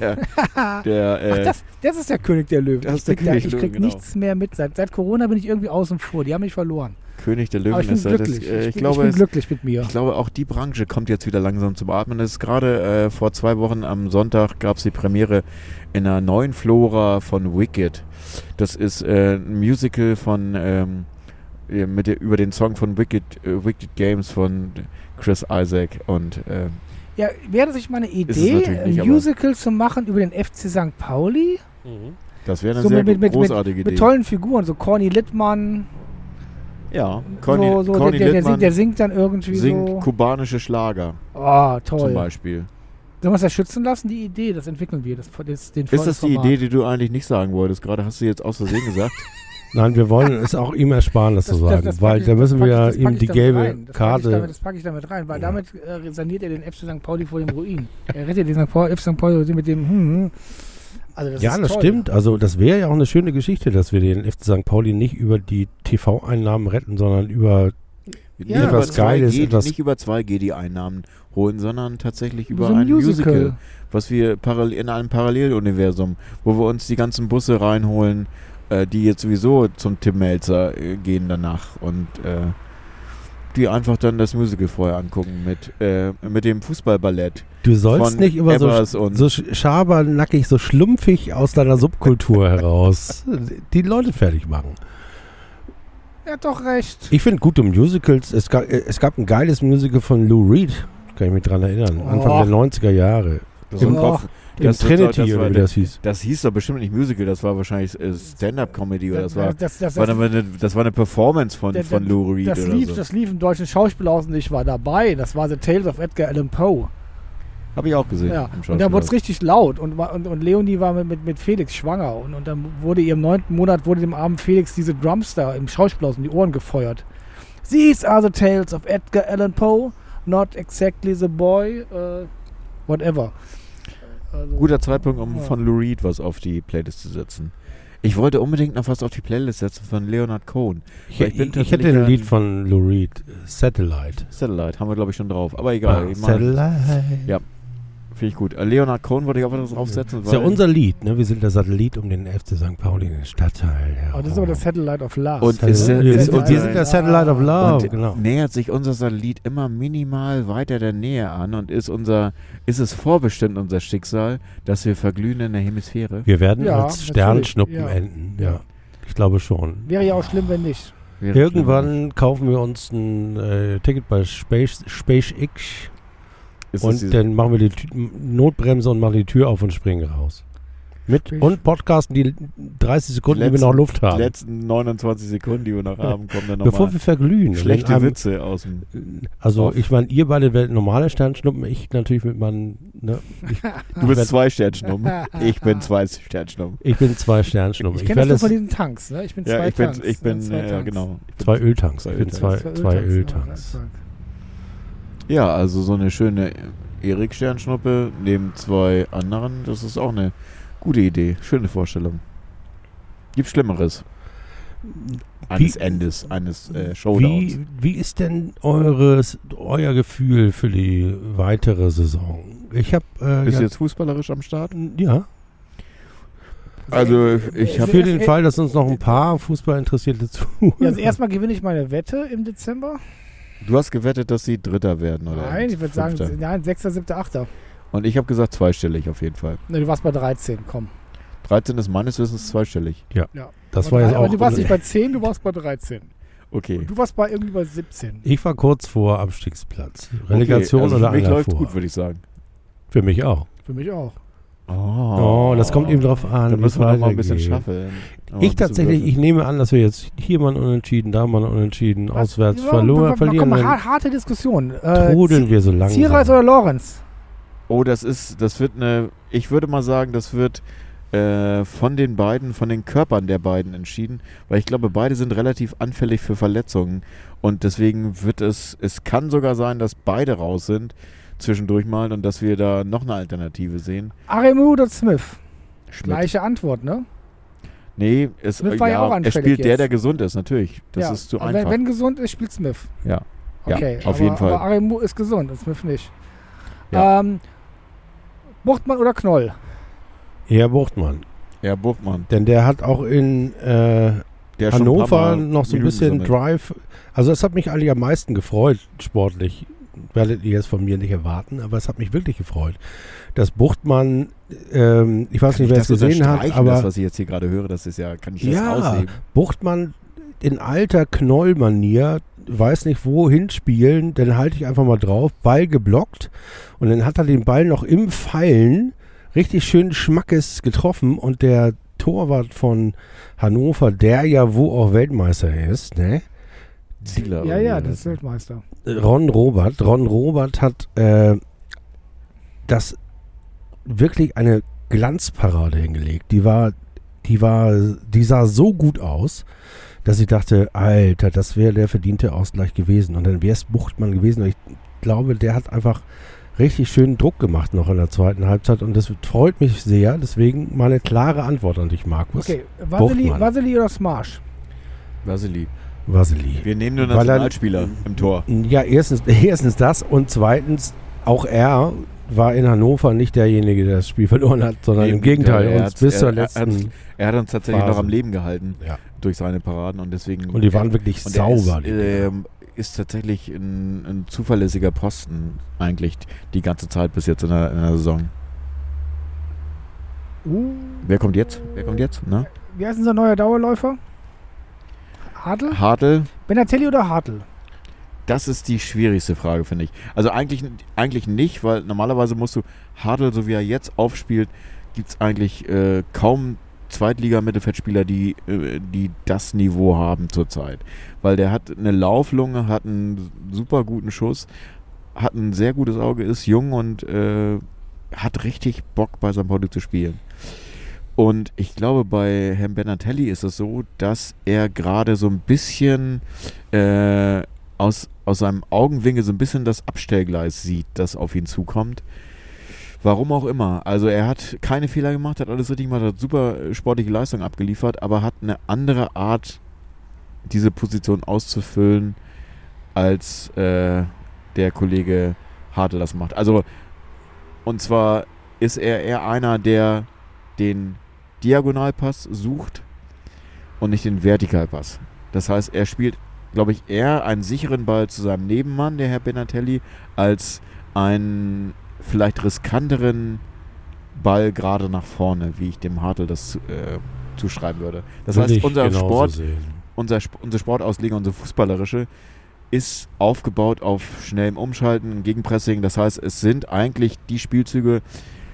das ist der König der Löwen. Das ist der König der Löwen, ich krieg nichts mehr mit. Seit Corona bin ich irgendwie außen vor. Die haben mich verloren. König der Löwen ist glücklich. Ich bin glücklich mit mir. Ich glaube, auch die Branche kommt jetzt wieder langsam zum Atmen. Es ist gerade vor 2 Wochen am Sonntag gab es die Premiere in einer neuen Flora von Wicked. Das ist ein Musical von über den Song von Wicked Games von Chris Isaac und ja, wäre sich mal eine Idee, ein Musical zu machen über den FC St. Pauli? Das wäre eine sehr großartige Idee. Mit tollen Figuren, so Corny Littmann. Ja, Corny Littmann der singt dann irgendwie so kubanische Schlager. Oh, toll. Zum Beispiel. Sollen wir uns das schützen lassen? Die Idee, das entwickeln wir. Ist das die Idee, die du eigentlich nicht sagen wolltest? Gerade hast du jetzt aus Versehen gesagt. Nein, wir wollen es auch ihm ersparen, das zu sagen, weil da müssen wir ja ihm die gelbe Karte... Das packe ich damit rein, weil damit saniert er den FC St. Pauli vor dem Ruin. Er rettet den FC St. Pauli mit dem... Also das ja, ist das toll. Stimmt. Also das wäre ja auch eine schöne Geschichte, dass wir den FC St. Pauli nicht über die TV-Einnahmen retten, sondern über etwas Geiles. Nicht über 2G die Einnahmen holen, sondern tatsächlich über so ein Musical, was wir in einem Paralleluniversum, wo wir uns die ganzen Busse reinholen, die jetzt sowieso zum Tim Melzer gehen danach und die einfach dann das Musical vorher angucken mit dem Fußballballett. Du sollst nicht immer so schabernackig, so schlumpfig aus deiner Subkultur heraus die Leute fertig machen. Er hat doch recht. Ich finde gute Musicals. Es gab ein geiles Musical von Lou Reed, kann ich mich dran erinnern, Anfang der 90er Jahre. Das Trinity, oder wie das hieß. Das hieß doch bestimmt nicht Musical, das war wahrscheinlich Stand-Up-Comedy oder das war eine Performance von Lou Reed das lief im deutschen Schauspielhaus und ich war dabei. Das war The Tales of Edgar Allan Poe. Habe ich auch gesehen. Ja. Und da wurde es richtig laut und Leonie war mit Felix schwanger und dann wurde ihr im 9. Monat dem armen Felix diese Drums da im Schauspielhaus in die Ohren gefeuert. These are the tales of Edgar Allan Poe, not exactly the boy, whatever. Also, guter Zeitpunkt, um von Lou Reed was auf die Playlist zu setzen. Ich wollte unbedingt noch was auf die Playlist setzen von Leonard Cohen. Ich hätte ein Lied von Lou Reed, Satellite. Satellite, haben wir glaube ich schon drauf. Aber egal. Ich Satellite. Ja, finde ich gut. Leonard Cohen wollte ich auch was draufsetzen. Das ist ja unser Lied, ne? Wir sind der Satellit um den FC St. Pauli in den Stadtteil. Oh, das ist aber das Satellite of Love. Und wir sind der Satellite of Love, und genau. nähert sich unser Satellit immer minimal weiter der Nähe an und ist es vorbestimmt unser Schicksal, dass wir verglühen in der Hemisphäre? Wir werden Ja, als Sternschnuppen natürlich, ja. enden, ja. Ich glaube schon. Wäre ja auch schlimm, wenn nicht. Irgendwann kaufen wir uns ein Ticket bei SpaceX und dann machen wir die Notbremse und machen die Tür auf und springen raus. Und podcasten die 30 Sekunden, die wir noch Luft haben. Die letzten 29 Sekunden, die wir noch haben, kommen dann Bevor nochmal wir verglühen. schlechte Witze aus dem... Also ich meine, ihr beide werdet normale Sternschnuppen, ich natürlich mit meinen... Ne, du bist 2 Sternschnuppen, ich bin 2 Sternschnuppen. Ich bin 2 Sternschnuppen. Ich kenne das nur von diesen Tanks, ne? Ich bin ja, 2 Tanks. Ich bin genau. 2 Öltanks. Ich bin 2 Öltanks. Ja, also so eine schöne Erik-Sternschnuppe neben 2 anderen, das ist auch eine gute Idee, schöne Vorstellung. Gibt Schlimmeres. Eines Endes, eines Showdowns. Wie ist denn euer Gefühl für die weitere Saison? Ich habe Bist du jetzt fußballerisch am Start? Ja. Also ich habe für den Fall, dass uns noch ein paar Fußballinteressierte zuhören. Ja, also erstmal gewinne ich meine Wette im Dezember. Du hast gewettet, dass sie Dritter werden, oder? Nein, ich würde sagen, nein, 6., 7., 8. Und ich habe gesagt zweistellig auf jeden Fall. Ne, du warst bei 13, komm. 13 ist meines Wissens zweistellig. Ja. Das aber war jetzt auch... Aber du warst nicht bei 10, du warst bei 13. Okay. Und du warst irgendwie bei 17. Ich war kurz vor Abstiegsplatz. Relegation also oder für mich läuft vor. gut, würde ich sagen. Für mich auch. Für mich auch. Oh, das kommt eben drauf an. Da müssen wir noch mal ein bisschen schaffen. Ich nehme an, dass wir jetzt hier mal ein Unentschieden, da mal ein Unentschieden, auswärts verlieren. Komm, harte Diskussion. Trudeln wir so langsam. Zierreis oder Lorenz? Oh, das wird ich würde mal sagen, das wird von den Körpern der beiden entschieden, weil ich glaube, beide sind relativ anfällig für Verletzungen und deswegen es kann sogar sein, dass beide raus sind zwischendurch mal und dass wir da noch eine Alternative sehen. Aremu oder Smith? Schmidt. Gleiche Antwort, ne? Nee, Smith war ja auch er spielt jetzt. der gesund ist, natürlich. Das ist zu einfach. Wenn gesund ist, spielt Smith. Ja. Okay, ja, auf jeden Fall. Aber Aremu ist gesund und Smith nicht. Ja. Buchtmann oder Knoll? Ja, Buchtmann. Ja, Buchtmann. Denn der hat auch in Hannover noch so ein bisschen Drive. Also das hat mich eigentlich am meisten gefreut, sportlich. Werdet ihr jetzt von mir nicht erwarten, aber es hat mich wirklich gefreut, dass Buchtmann, ich weiß nicht, wer es gesehen hat, aber das, was ich jetzt hier gerade höre, das ist ja, kann ich das ausheben. Buchtmann in alter Knoll-Manier, weiß nicht wohin spielen, dann halte ich einfach mal drauf, Ball geblockt und dann hat er den Ball noch im Fallen richtig schön Schmackes getroffen und der Torwart von Hannover, der ja wo auch Weltmeister ist, ne? Zieler. Ja, das ist Weltmeister. Ron Robert hat das wirklich eine Glanzparade hingelegt. Die sah so gut aus, dass ich dachte, Alter, das wäre der verdiente Ausgleich gewesen. Und dann wäre es Buchtmann gewesen. Und ich glaube, der hat einfach richtig schönen Druck gemacht noch in der zweiten Halbzeit. Und das freut mich sehr. Deswegen meine klare Antwort an dich, Markus. Okay, Vasily oder Smash? Vasily. Wir nehmen nur Nationalspieler im Tor. Ja, erstens das und zweitens, auch er war in Hannover nicht derjenige, der das Spiel verloren hat, sondern im Gegenteil. Er hat uns tatsächlich noch am Leben gehalten durch seine Paraden und deswegen. Und die waren wirklich sauber. Ist tatsächlich ein zuverlässiger Posten eigentlich die ganze Zeit bis jetzt in der Saison. Wer kommt jetzt? Ne? Wie heißt unser neuer Dauerläufer? Hartl. Benatelli oder Hartl? Das ist die schwierigste Frage, finde ich. Also eigentlich nicht, weil normalerweise musst du Hartl, so wie er jetzt aufspielt, gibt es eigentlich kaum Zweitliga-Mittelfeldspieler, die das Niveau haben zurzeit. Weil der hat eine Lauflunge, hat einen super guten Schuss, hat ein sehr gutes Auge, ist jung und hat richtig Bock bei St. Pauli zu spielen. Und ich glaube, bei Herrn Benatelli ist es so, dass er gerade so ein bisschen aus seinem Augenwinkel so ein bisschen das Abstellgleis sieht, das auf ihn zukommt. Warum auch immer. Also er hat keine Fehler gemacht, hat alles richtig gemacht, hat super sportliche Leistung abgeliefert, aber hat eine andere Art, diese Position auszufüllen, als der Kollege Hartl das macht. Also, und zwar ist er eher einer, der den Diagonalpass sucht und nicht den Vertikalpass. Das heißt, er spielt, glaube ich, eher einen sicheren Ball zu seinem Nebenmann, der Herr Benatelli, als einen vielleicht riskanteren Ball gerade nach vorne, wie ich dem Hartl das zuschreiben würde. Das heißt, unsere Sportauslegung, unsere fußballerische, ist aufgebaut auf schnellem Umschalten, Gegenpressing. Das heißt, es sind eigentlich die Spielzüge,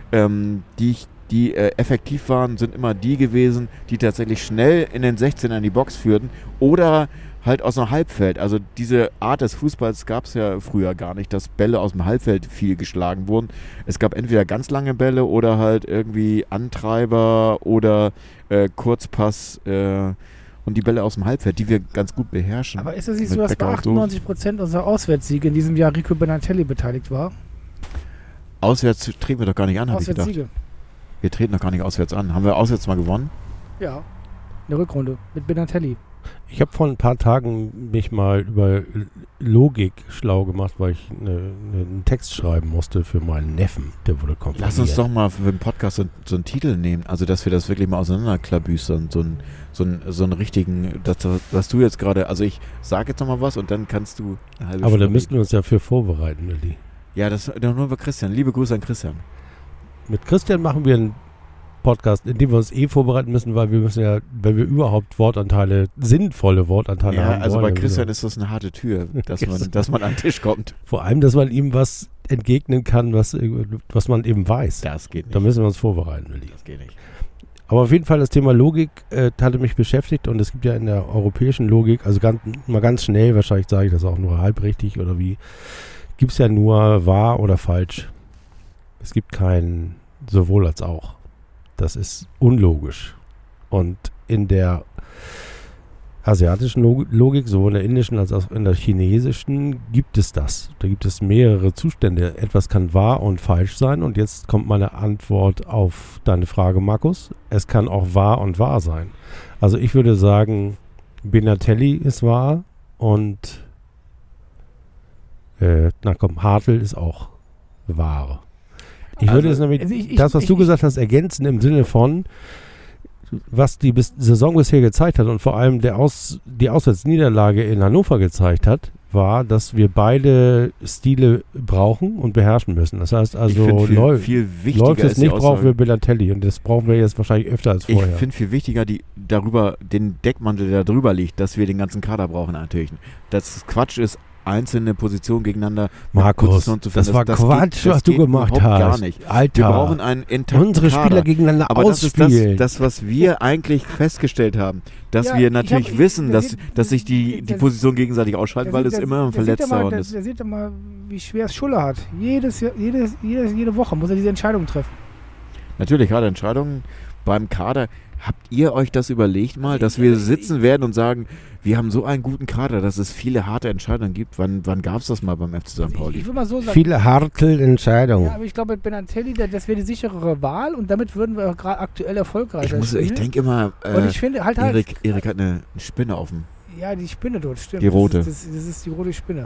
die effektiv waren, sind immer die gewesen, die tatsächlich schnell in den 16er in die Box führten oder halt aus dem Halbfeld. Also diese Art des Fußballs gab es ja früher gar nicht, dass Bälle aus dem Halbfeld viel geschlagen wurden. Es gab entweder ganz lange Bälle oder halt irgendwie Antreiber oder Kurzpass und die Bälle aus dem Halbfeld, die wir ganz gut beherrschen. Aber ist es nicht so, dass bei 98% unserer Auswärtssiege in diesem Jahr Rico Benatelli beteiligt war? Auswärts treten wir doch gar nicht an, habe ich gedacht. Auswärtssiege. Wir treten doch gar nicht auswärts an. Haben wir auswärts mal gewonnen? Ja, eine Rückrunde mit Benatelli. Ich habe vor ein paar Tagen mich mal über Logik schlau gemacht, weil ich einen Text schreiben musste für meinen Neffen. Der wurde komponiert. Lass uns doch mal für den Podcast so einen Titel nehmen. Also, dass wir das wirklich mal auseinanderklabüstern. So einen richtigen, was du jetzt gerade, also ich sage jetzt noch mal was und dann kannst du eine halbe Aber Stunde da müssten wir uns ja für vorbereiten, Willi. Ja, das nur über Christian. Liebe Grüße an Christian. Mit Christian machen wir einen Podcast, in dem wir uns vorbereiten müssen, weil wir müssen ja, wenn wir überhaupt sinnvolle Wortanteile haben. Ja, also wollen, bei Christian ist das eine harte Tür, dass man an den Tisch kommt. Vor allem, dass man ihm was entgegnen kann, was man eben weiß. Das geht nicht. Da müssen wir uns vorbereiten, Willi. Das geht nicht. Aber auf jeden Fall das Thema Logik hatte mich beschäftigt und es gibt ja in der europäischen Logik, also ganz schnell, wahrscheinlich sage ich das auch nur halb richtig oder wie, gibt es ja nur wahr oder falsch. Es gibt kein sowohl als auch. Das ist unlogisch. Und in der asiatischen Logik, sowohl in der indischen als auch in der chinesischen, gibt es das. Da gibt es mehrere Zustände. Etwas kann wahr und falsch sein. Und jetzt kommt meine Antwort auf deine Frage, Markus. Es kann auch wahr und wahr sein. Also ich würde sagen, Benatelli ist wahr und Hartl ist auch wahr. Ich würde es nämlich, das, was du gesagt hast, ergänzen im Sinne von, was die Saison bisher gezeigt hat und vor allem die Auswärtsniederlage in Hannover gezeigt hat, war, dass wir beide Stile brauchen und beherrschen müssen. Das heißt also, läuft es nicht, brauchen wir Benatelli und das brauchen wir jetzt wahrscheinlich öfter als vorher. Ich finde viel wichtiger, den Deckmantel, der da drüber liegt, dass wir den ganzen Kader brauchen natürlich. Das Quatsch ist, einzelne Positionen gegeneinander. Markus, das war Quatsch, was du gemacht hast. Gar nicht. Alter, wir brauchen einen intakten unsere Spieler Kader. gegeneinander aber ausspielen. Das, was wir eigentlich festgestellt haben, dass wir natürlich wissen, dass sich die Position gegenseitig ausschalten, weil es immer ein Verletzter ist. Der sieht doch mal, wie schwer es Schuller hat. Jede Woche muss er diese Entscheidung treffen. Natürlich, gerade Entscheidungen beim Kader. Habt ihr euch das überlegt mal, dass wir sitzen werden und sagen, wir haben so einen guten Kader, dass es viele harte Entscheidungen gibt? Wann gab es das mal beim FC St. Pauli? Ich will mal so sagen. Viele harte Entscheidungen. Ja, aber ich glaube, mit Benatelli, das wäre die sicherere Wahl und damit würden wir gerade aktuell erfolgreich sein. Ich denke immer, und ich finde halt Erik hat eine Spinne auf dem. Ja, die Spinne dort, stimmt. Die rote. Das ist die rote Spinne.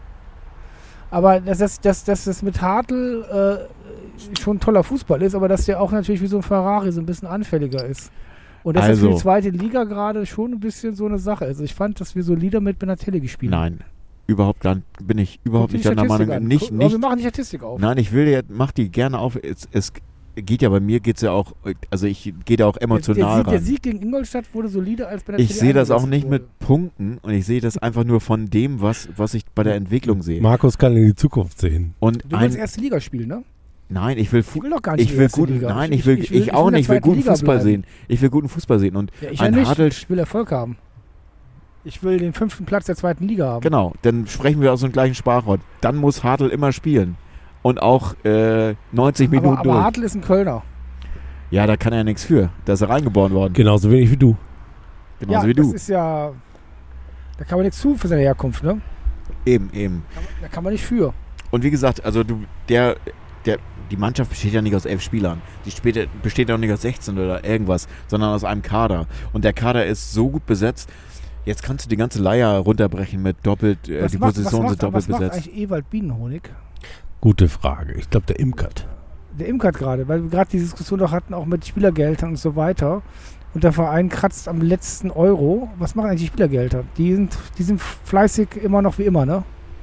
Aber dass das mit Hartl schon ein toller Fußball ist, aber dass der auch natürlich wie so ein Ferrari so ein bisschen anfälliger ist. Und das ist für die zweite Liga gerade schon ein bisschen so eine Sache. Also ich fand, dass wir solider mit Benatelli gespielt haben. Nein, bin ich überhaupt nicht deiner Meinung. Wir machen die Statistik auf. Nein, mach die gerne auf. Es geht ja, bei mir geht es ja auch, also ich gehe da auch emotional ran. Der Sieg gegen Ingolstadt wurde solider als Benatelli. Ich sehe das auch nicht mit Punkten und ich sehe das einfach nur von dem, was ich bei der Entwicklung sehe. Markus kann in die Zukunft sehen. Und du willst erste Liga spielen, ne? Nein, ich will doch gar nicht Liga. Nein, ich will guten Fußball sehen. Ich will guten Fußball sehen und ich will Erfolg haben. Ich will den 5. Platz der 2. Liga haben. Genau, dann sprechen wir aus dem gleichen Sprachwort. Dann muss Hartl immer spielen und auch 90 Minuten durch. Aber Hartl ist ein Kölner. Ja, da kann er ja nichts für. Da ist er reingeboren worden. Genauso wenig wie du. Genauso wie du. Das ist ja, da kann man nichts zu für seine Herkunft, ne? Eben. Da kann man nicht für. Und wie gesagt, also der die Mannschaft besteht ja nicht aus 11 Spielern. Die besteht ja auch nicht aus 16 oder irgendwas, sondern aus einem Kader. Und der Kader ist so gut besetzt. Jetzt kannst du die ganze Leier runterbrechen mit doppelt, die Positionen sind doppelt besetzt. Was macht eigentlich Ewald Bienenhonig? Gute Frage. Ich glaube, der imkert. Der imkert gerade, weil wir gerade die Diskussion doch hatten, auch mit Spielergeldern und so weiter. Und der Verein kratzt am letzten Euro. Was machen eigentlich die Spielergelder? Die sind fleißig immer noch wie immer, ne?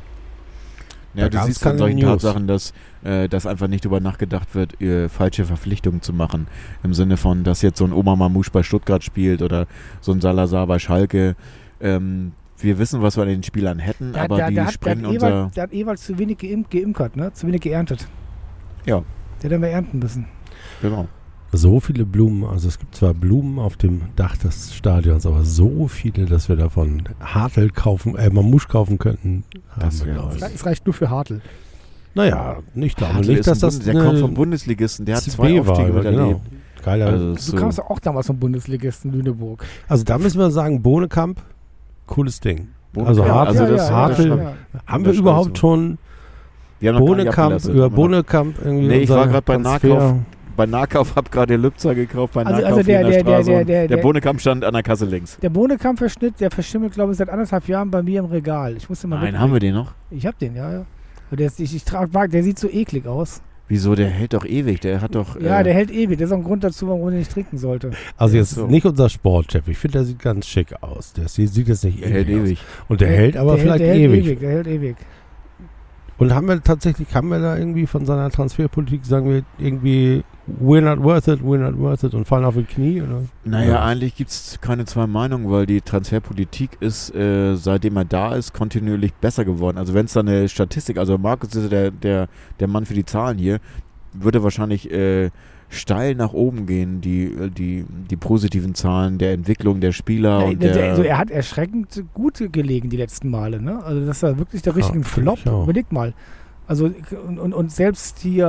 Ja, du siehst an solchen Tatsachen, dass einfach nicht drüber nachgedacht wird, falsche Verpflichtungen zu machen. Im Sinne von, dass jetzt so ein Omar Mamouche bei Stuttgart spielt oder so ein Salazar bei Schalke. Wir wissen, was wir an den Spielern hätten, aber die sprengen unser... Der hat Ewald zu wenig geimkert, ne? Zu wenig geerntet. Ja. Der hätte mehr ernten müssen. Genau. So viele Blumen, also es gibt zwar Blumen auf dem Dach des Stadions, aber so viele, dass wir davon Hartl kaufen, Mamouche kaufen könnten. Das reicht nur für Hartl. Naja, ich glaube Hartl nicht, dass das der kommt vom Bundesligisten, der hat 2 Aufstiege miterlebt. Geiler. Also du kamst auch damals vom Bundesligisten Lüneburg. Also da müssen wir sagen, Bohnekamp, cooles Ding. Also Hartl, haben wir überhaupt schon Bohnekamp, über Bohnekamp irgendwie... Nee, ich war gerade bei Nahkauf. Bei Nahkauf habe gerade Lübzer gekauft, bei Nahkauf in der Straße. Der Bohnekamp stand an der Kasse links. Der Bohnekamp-Verschnitt, der verschimmelt, glaube ich, seit 1,5 Jahren bei mir im Regal. Ich musste mal Nein, haben wir den noch? Ich habe den, ja. Der sieht so eklig aus. Wieso? Der hält doch ewig. Der hat doch... Ja, der hält ewig. Das ist auch ein Grund dazu, warum man nicht trinken sollte. Also jetzt nicht unser Sportchef. Ich finde, der sieht ganz schick aus. Der sieht jetzt nicht ewig aus. Und der hält aber vielleicht ewig. Der hält ewig. Und haben wir da irgendwie von seiner Transferpolitik, sagen wir, irgendwie we're not worth it und fallen auf die Knie? Oder? Naja, eigentlich gibt es keine zwei Meinungen, weil die Transferpolitik ist, seitdem er da ist, kontinuierlich besser geworden. Also wenn es da eine Statistik, also Markus ist der Mann für die Zahlen hier, würde wahrscheinlich steil nach oben gehen, die positiven Zahlen der Entwicklung der Spieler. Also er hat erschreckend gut gelegen die letzten Male, ne? Also das war wirklich der richtige Flop. Überleg mal. Also und selbst hier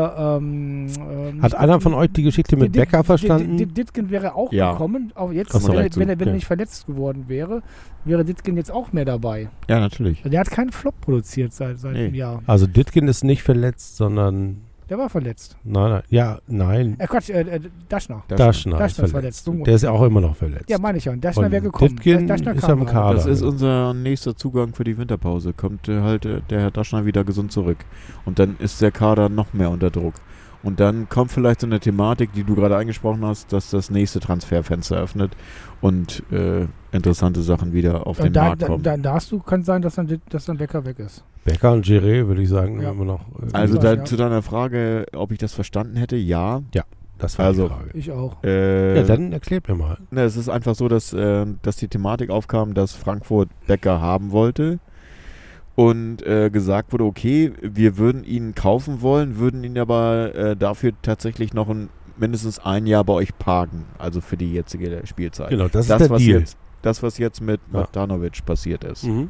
hat einer von euch die Geschichte mit Becker verstanden? Ditgen wäre auch gekommen, auch jetzt, wenn er nicht verletzt geworden wäre Ditgen jetzt auch mehr dabei. Ja, natürlich. Der hat keinen Flop produziert seit einem Jahr. Also Ditgen ist nicht verletzt, sondern... Der war verletzt. Nein. Quatsch, Daschner. Daschner ist verletzt. Der ist ja auch immer noch verletzt. Ja, meine ich ja. Daschner wäre gekommen. Daschner ist am Kader. Das ist unser nächster Zugang für die Winterpause. Kommt halt der Herr Daschner wieder gesund zurück. Und dann ist der Kader noch mehr unter Druck. Und dann kommt vielleicht so eine Thematik, die du gerade angesprochen hast, dass das nächste Transferfenster öffnet und interessante Sachen wieder auf den Markt kommen. Kann sein, dass dann Becker weg ist. Becker und Giré, würde ich sagen, immer noch. Also zu deiner Frage, ob ich das verstanden hätte, ja. Ja, das war die Frage. Ich auch. Dann erklärt mir mal. Es ist einfach so, dass die Thematik aufkam, dass Frankfurt Becker haben wollte und gesagt wurde, okay, wir würden ihn kaufen wollen, würden ihn aber dafür tatsächlich noch mindestens ein Jahr bei euch parken, also für die jetzige Spielzeit. Genau, das ist der Deal. Was jetzt mit Matanovic passiert ist. Mhm.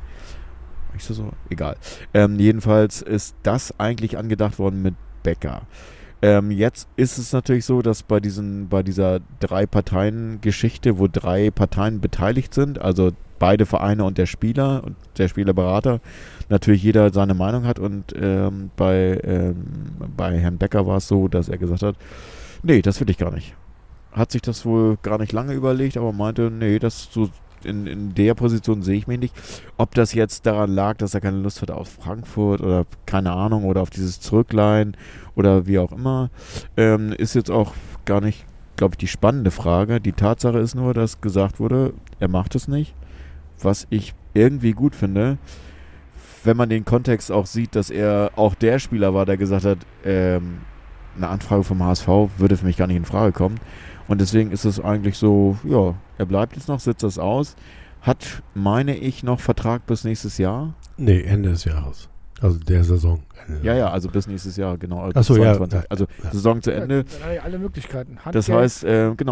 Egal. Jedenfalls ist das eigentlich angedacht worden mit Becker. Jetzt ist es natürlich so, dass bei dieser 3-Parteien-Geschichte, wo 3 Parteien beteiligt sind, also beide Vereine und der Spieler und der Spielerberater, natürlich jeder seine Meinung hat und bei Herrn Becker war es so, dass er gesagt hat, nee, das will ich gar nicht. Hat sich das wohl gar nicht lange überlegt, aber meinte, nee, das so in der Position sehe ich mich nicht. Ob das jetzt daran lag, dass er keine Lust hatte auf Frankfurt oder keine Ahnung oder auf dieses Zurückleihen oder wie auch immer, ist jetzt auch gar nicht, glaube ich, die spannende Frage. Die Tatsache ist nur, dass gesagt wurde, er macht es nicht. Was ich irgendwie gut finde, wenn man den Kontext auch sieht, dass er auch der Spieler war, der gesagt hat, eine Anfrage vom HSV würde für mich gar nicht in Frage kommen. Und deswegen ist es eigentlich so, ja, er bleibt jetzt noch, sitzt das aus. Hat, meine ich, noch Vertrag bis nächstes Jahr? Nee, Ende des Jahres. Also der Saison. Ja, also bis nächstes Jahr, genau. Achso, ja. Also Saison zu Ende. Dann hat er alle Möglichkeiten. Das heißt,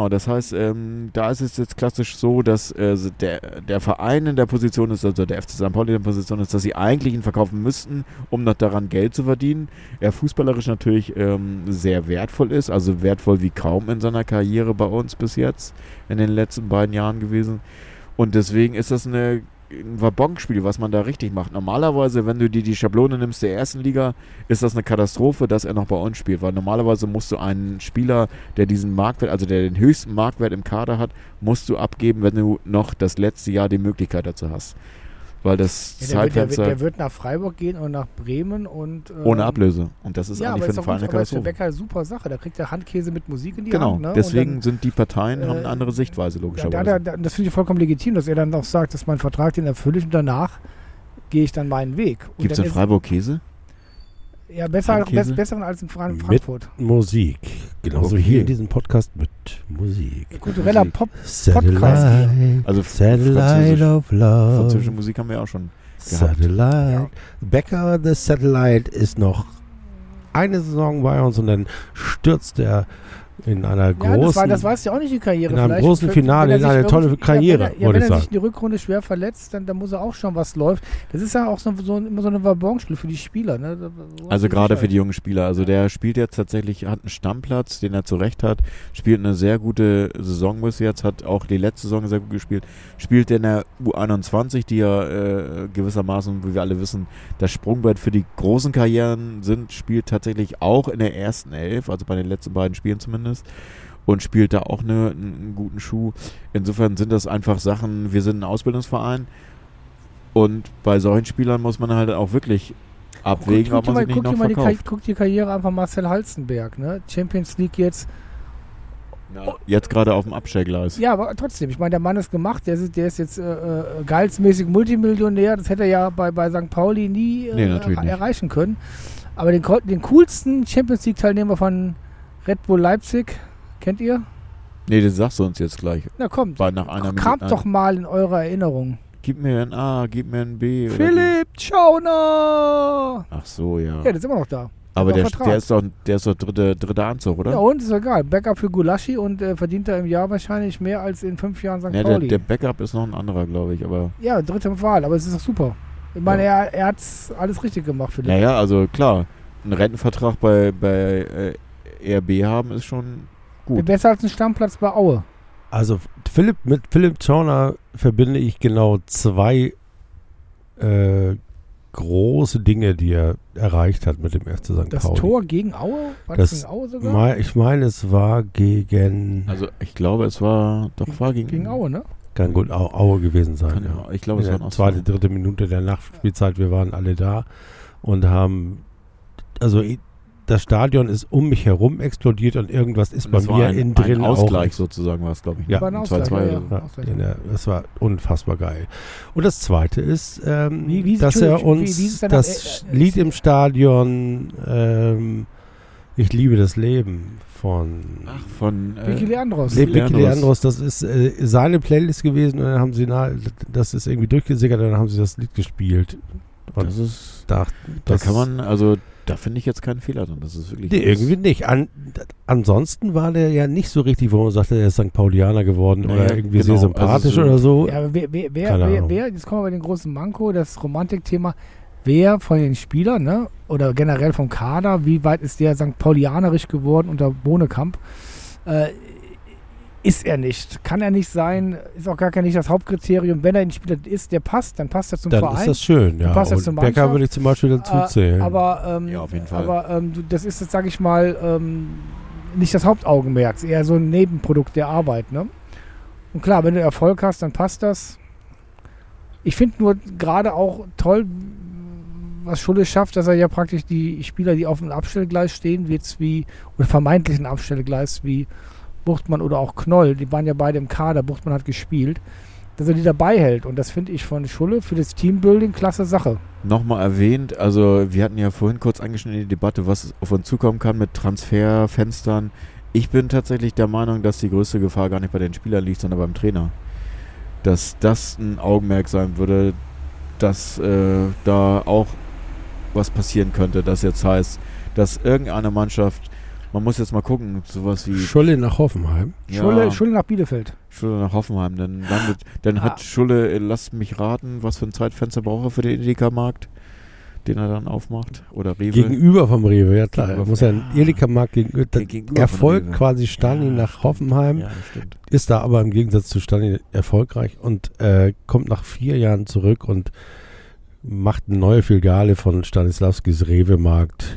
da ist es jetzt klassisch so, dass der Verein in der Position ist, also der FC St. Pauli in der Position ist, dass sie eigentlich ihn verkaufen müssten, um noch daran Geld zu verdienen. Er fußballerisch natürlich sehr wertvoll ist, also wertvoll wie kaum in seiner Karriere bei uns bis jetzt, in den letzten beiden Jahren gewesen. Und deswegen ist das eine ein Wabonk-Spiel, was man da richtig macht. Normalerweise, wenn du dir die Schablone nimmst der ersten Liga, ist das eine Katastrophe, dass er noch bei uns spielt, weil normalerweise musst du einen Spieler, der diesen Marktwert, also der den höchsten Marktwert im Kader hat, musst du abgeben, wenn du noch das letzte Jahr die Möglichkeit dazu hast. Weil das Zeitfenster... Der wird nach Freiburg gehen und nach Bremen und... ohne Ablöse. Und das ist eigentlich für den Verein eine Katastrophe. Für Becker eine super Sache. Da kriegt er Handkäse mit Musik in die Hand. Genau, ne? Deswegen sind die Parteien, haben eine andere Sichtweise, logischerweise. Das finde ich vollkommen legitim, dass er dann auch sagt, dass mein Vertrag den erfülle ich und danach gehe ich dann meinen Weg. Gibt es in Freiburg Käse? Ja, besseren als in Frankfurt. Mit Musik. Genauso hier in diesem Podcast mit Musik. Kultureller Podcast. Also Satellite of Love. Französische Musik haben wir auch schon gehabt. Satellite. Ja. Becker the Satellite ist noch eine Saison bei uns und dann stürzt er in einer großen... das weiß ja auch nicht die Karriere. In einem großen Finale, in eine tolle Karriere, wenn er sich in die Rückrunde schwer verletzt, dann muss er auch schon was läuft. Das ist ja auch immer so ein Wabonspiel für die Spieler. Ne? Also gerade für die jungen Spieler. Also der spielt jetzt tatsächlich, hat einen Stammplatz, den er zurecht hat, spielt eine sehr gute Saison bis jetzt, hat auch die letzte Saison sehr gut gespielt, spielt in der U21, die ja gewissermaßen, wie wir alle wissen, das Sprungbrett für die großen Karrieren sind, spielt tatsächlich auch in der ersten Elf, also bei den letzten beiden Spielen zumindest. Und spielt da auch einen guten Schuh. Insofern sind das einfach Sachen, wir sind ein Ausbildungsverein und bei solchen Spielern muss man halt auch wirklich abwägen, ob man sich nicht noch verkauft. Guck die Karriere einfach Marcel Halstenberg, ne? Champions League jetzt. Ja, jetzt gerade auf dem Abstellgleis. Ja, aber trotzdem, ich meine, der Mann ist gemacht, der ist jetzt gehaltsmäßig Multimillionär, das hätte er ja bei St. Pauli nie erreichen können. Aber den coolsten Champions League Teilnehmer von Red Bull Leipzig, kennt ihr? Nee, das sagst du uns jetzt gleich. Na kommt, nach einer kramt doch mal in eurer Erinnerung. Gib mir ein A, gib mir ein B. Philipp Schauner! Ach so, ja. Ja, der ist immer noch da. Aber der ist doch dritter Anzug, oder? Ja, und ist egal. Backup für Gulaschi und verdient er im Jahr wahrscheinlich mehr als in 5 Jahren St. Pauli. Der Backup ist noch ein anderer, glaube ich. Aber ja, dritte Wahl, aber es ist doch super. Ich meine, er hat alles richtig gemacht, Philipp. Naja, also klar, ein Rentenvertrag bei RB haben ist schon gut. Besser als ein Stammplatz bei Aue. Also mit Philipp Schauner verbinde ich genau 2 große Dinge, die er erreicht hat mit dem FC St. Pauli. Das Tor gegen Aue? War das gegen Aue sogar? Ich meine, es war gegen... Also ich glaube, es war gegen Aue, ne? Kann gut Aue gewesen sein, ja. Ich glaube, es war noch 2., 3. Minute der Nachspielzeit, wir waren alle da und haben... Also das Stadion ist um mich herum explodiert und irgendwas ist bei mir innen drin ein Ausgleich sozusagen war es, glaube ich. Ja, ein 2-2. Das war unfassbar geil. Und das Zweite ist, dass er uns das Lied im Stadion Ich liebe das Leben von Vicky Leandros. Vicky Leandros, das ist seine Playlist gewesen und dann haben sie das ist irgendwie durchgesickert und dann haben sie das Lied gespielt. Und das ist, da kann man, also da finde ich jetzt keinen Fehler drin. Das ist wirklich. Nee, irgendwie nicht. Ansonsten war der ja nicht so richtig, wo man sagte, er ist St. Paulianer geworden oder irgendwie sehr sympathisch oder so. Ja, aber wer, jetzt kommen wir bei den großen Manko, das Romantikthema, wer von den Spielern, ne, oder generell vom Kader, wie weit ist der St. Paulianerisch geworden unter Bohnekamp? Ist er nicht. Kann er nicht sein, ist auch gar nicht das Hauptkriterium. Wenn er ein Spieler ist, der passt, dann passt er zum Verein. Dann ist das schön, ja. Passt er zum Becker würde ich zum Beispiel dazu zählen. Aber, ja, auf jeden Fall. Aber das ist jetzt, sage ich mal, nicht das Hauptaugenmerk. Eher so ein Nebenprodukt der Arbeit. Ne? Und klar, wenn du Erfolg hast, dann passt das. Ich finde nur gerade auch toll, was Schulle schafft, dass er ja praktisch die Spieler, die auf dem Abstellgleis stehen, oder vermeintlichen Abstellgleis wie Buchtmann oder auch Knoll, die waren ja beide im Kader, Buchtmann hat gespielt, dass er die dabei hält. Und das finde ich von Schulle für das Teambuilding klasse Sache. Nochmal erwähnt, also wir hatten ja vorhin kurz angeschnitten die Debatte, was auf uns zukommen kann mit Transferfenstern. Ich bin tatsächlich der Meinung, dass die größte Gefahr gar nicht bei den Spielern liegt, sondern beim Trainer. Dass das ein Augenmerk sein würde, dass da auch was passieren könnte, das jetzt heißt, dass irgendeine Mannschaft, man muss jetzt mal gucken, sowas wie... Schulle nach Hoffenheim. Ja, Schulle nach Bielefeld. Schulle nach Hoffenheim. Dann hat Schulle, lasst mich raten, was für ein Zeitfenster braucht er für den Edeka-Markt? den er dann aufmacht? Oder Rewe? Gegenüber vom Rewe, ja klar. Gegenüber Er muss ja einen Edeka-Markt gegenüber. Gegenüber Er von folgt Rewe. quasi Stani nach Hoffenheim, Ja, stimmt. ist da aber im Gegensatz zu Stani erfolgreich und kommt nach 4 Jahren zurück und macht eine neue Filiale von Stanislavskis Rewe-Markt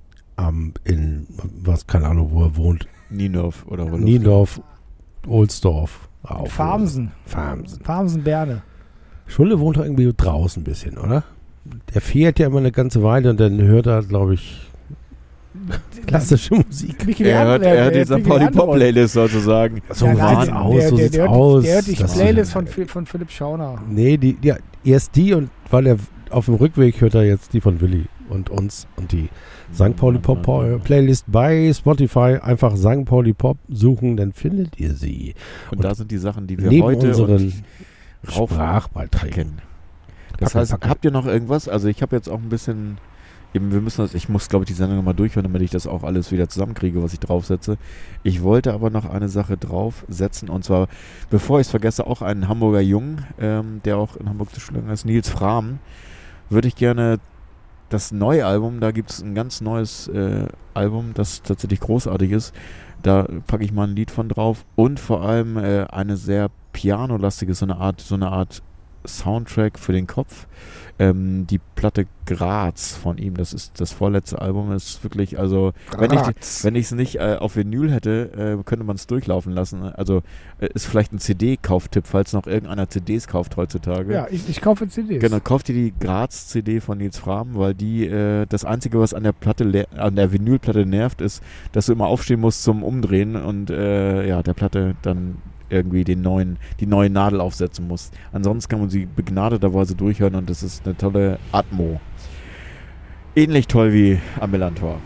in, keine Ahnung, wo er wohnt. Niendorf oder wo? Niendorf, Ohlsdorf. Farmsen. Farmsen-Berne. Schulle wohnt doch irgendwie draußen ein bisschen, oder? Der fährt ja immer eine ganze Weile und dann hört er, glaube ich, klassische Musik. Micky, Er hört die St. Pauli Pop-Playlist sozusagen. So nein, sieht's aus, so sieht's der aus. hört die Das- Playlist von Philipp Schauner. Nee, erst die und weil er auf dem Rückweg hört er jetzt die von Willi und uns und die St. Pauli Pop Playlist bei Spotify. Einfach St. Pauli Pop suchen, dann findet ihr sie. Und da sind die Sachen, die wir Neben heute unseren rauf Sprachbeiträgen. packen. Das Packe, heißt, packe. habt ihr noch irgendwas? Also ich habe jetzt auch ein bisschen, eben ich muss glaube ich die Sendung nochmal durchhören, damit ich das auch alles wieder zusammenkriege, was ich draufsetze. Ich wollte aber noch eine Sache draufsetzen und zwar, bevor ich es vergesse, auch einen Hamburger Jungen, der auch in Hamburg zu schlagen ist, Nils Frahm, würde ich gerne das neue Album, da gibt es ein ganz neues Album, das tatsächlich großartig ist. Da packe ich mal ein Lied von drauf und vor allem eine sehr pianolastige, so eine Art Soundtrack für den Kopf. Die Platte Graz von ihm, das ist das vorletzte Album, ist wirklich, also wenn ich es nicht auf Vinyl hätte, könnte man es durchlaufen lassen. Also ist vielleicht ein CD-Kauftipp, falls noch irgendeiner CDs kauft heutzutage. Ja, ich kaufe CDs. Genau, kauft ihr die Graz-CD von Nils Frahm, weil die das Einzige, was an der Vinylplatte nervt, ist, dass du immer aufstehen musst zum Umdrehen und der Platte dann irgendwie die neue Nadel aufsetzen muss. Ansonsten kann man sie begnadeterweise durchhören und das ist eine tolle Atmo. Ähnlich toll wie am Millantor.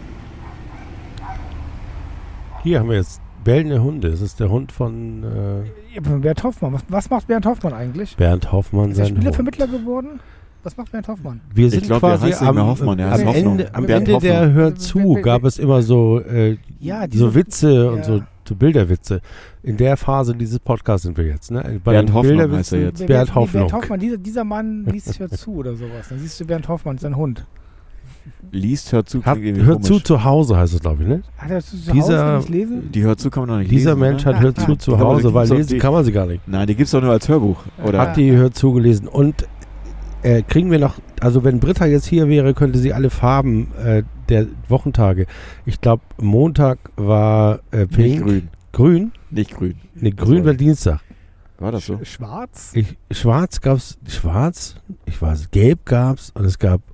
Hier haben wir jetzt bellende Hunde. Das ist der Hund von Bernd Hoffmann. Was macht Bernd Hoffmann eigentlich? Bernd Hoffmann, Ist er sein Hund. Spielervermittler geworden? Was macht Bernd Hoffmann? Wir sind glaube, der quasi heißt nicht mehr Hoffmann, der heißt am Hoffnung. Ende, am Bernd Ende der Hoffnung. Hört zu gab es immer so, Ja, so Witze und ja. so Bilderwitze. In der Phase dieses Podcasts sind wir jetzt. Ne? Bei Bernd den Hoffnung Bilderwitzen- heißt er jetzt. Bernd Hoffnung. Bernd Hoffmann, dieser Mann liest Hör zu oder sowas. Dann siehst du Bernd Hoffmann, sein Hund. Liest, hört zu, Hat, klingt irgendwie hört komisch. zu Hause heißt es, glaube ich, ne? Hat er zu Dieser- Hause nicht lesen? Die hört zu kann man noch nicht Dieser lesen, Mensch oder? hat Hört zu Aber Hause, die weil gibt's doch lesen die- kann man sie gar nicht. Nein, die gibt es doch nur als Hörbuch. Oder? Hat die Hört zu gelesen. Und kriegen wir noch, also wenn Britta jetzt hier wäre, könnte sie alle Farben der Wochentage. Ich glaube, Montag war Nicht pink. grün. Grün? Nicht grün. Ne, grün war Dienstag. War das so? Schwarz? Schwarz gab's, ich weiß, gelb gab's und es gab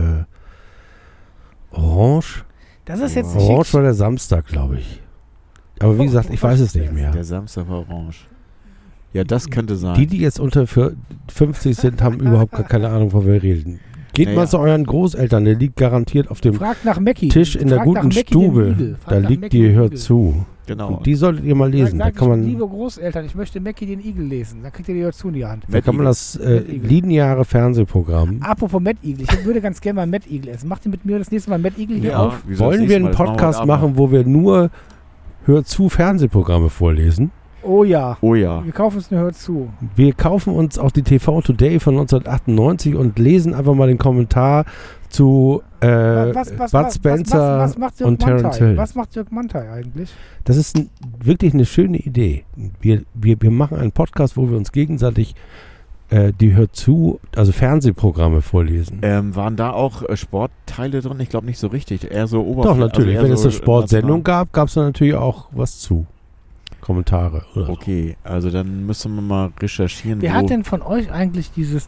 orange. Das ist jetzt Orange war der Samstag, glaube ich. Aber wie gesagt, ich weiß es nicht mehr. Der Samstag war orange. Ja, das könnte sein. Die jetzt unter 50 sind, haben überhaupt gar keine Ahnung, von wer wir reden. Geht Naja. mal zu euren Großeltern, der liegt garantiert auf dem Fragt nach Mackie. Tisch in der Fragt nach guten Mackie den Stube. Igel. Fragt Da nach liegt Mackie die den Hört Igel. zu. genau. Und die solltet ihr mal lesen. Da Sagt, kann man, liebe Großeltern, ich möchte Mackie den Igel lesen. Dann kriegt ihr die Hör zu in die Hand. da kann man das Matt Igel. lineare Fernsehprogramm. Apropos Matt Igel. Ich würde ganz gerne mal Matt Igel essen. Macht ihr mit mir das nächste Mal Matt Igel hier auf? wieso das Wollen wir nächste einen Mal? Das machen Podcast heute Abend machen, wo wir nur Hört zu Fernsehprogramme vorlesen? Oh ja. noch. Oh ja. Wir kaufen uns eine Hör zu. Wir kaufen uns auch die TV Today von 1998 und lesen einfach mal den Kommentar zu Bud Spencer was macht Dirk und Terence Mantai? Hill. Was macht Dirk Mantai eigentlich? Das ist wirklich eine schöne Idee. Wir machen einen Podcast, wo wir uns gegenseitig die Hört zu, also Fernsehprogramme vorlesen. Waren da auch Sportteile drin? Ich glaube nicht so richtig. Eher so Doch, Oberfläche. natürlich. Also Wenn eher es so eine Sportsendung national. gab es da natürlich auch was zu. Kommentare oder so. Okay, also dann müssen wir mal recherchieren. Wer hat denn von euch eigentlich dieses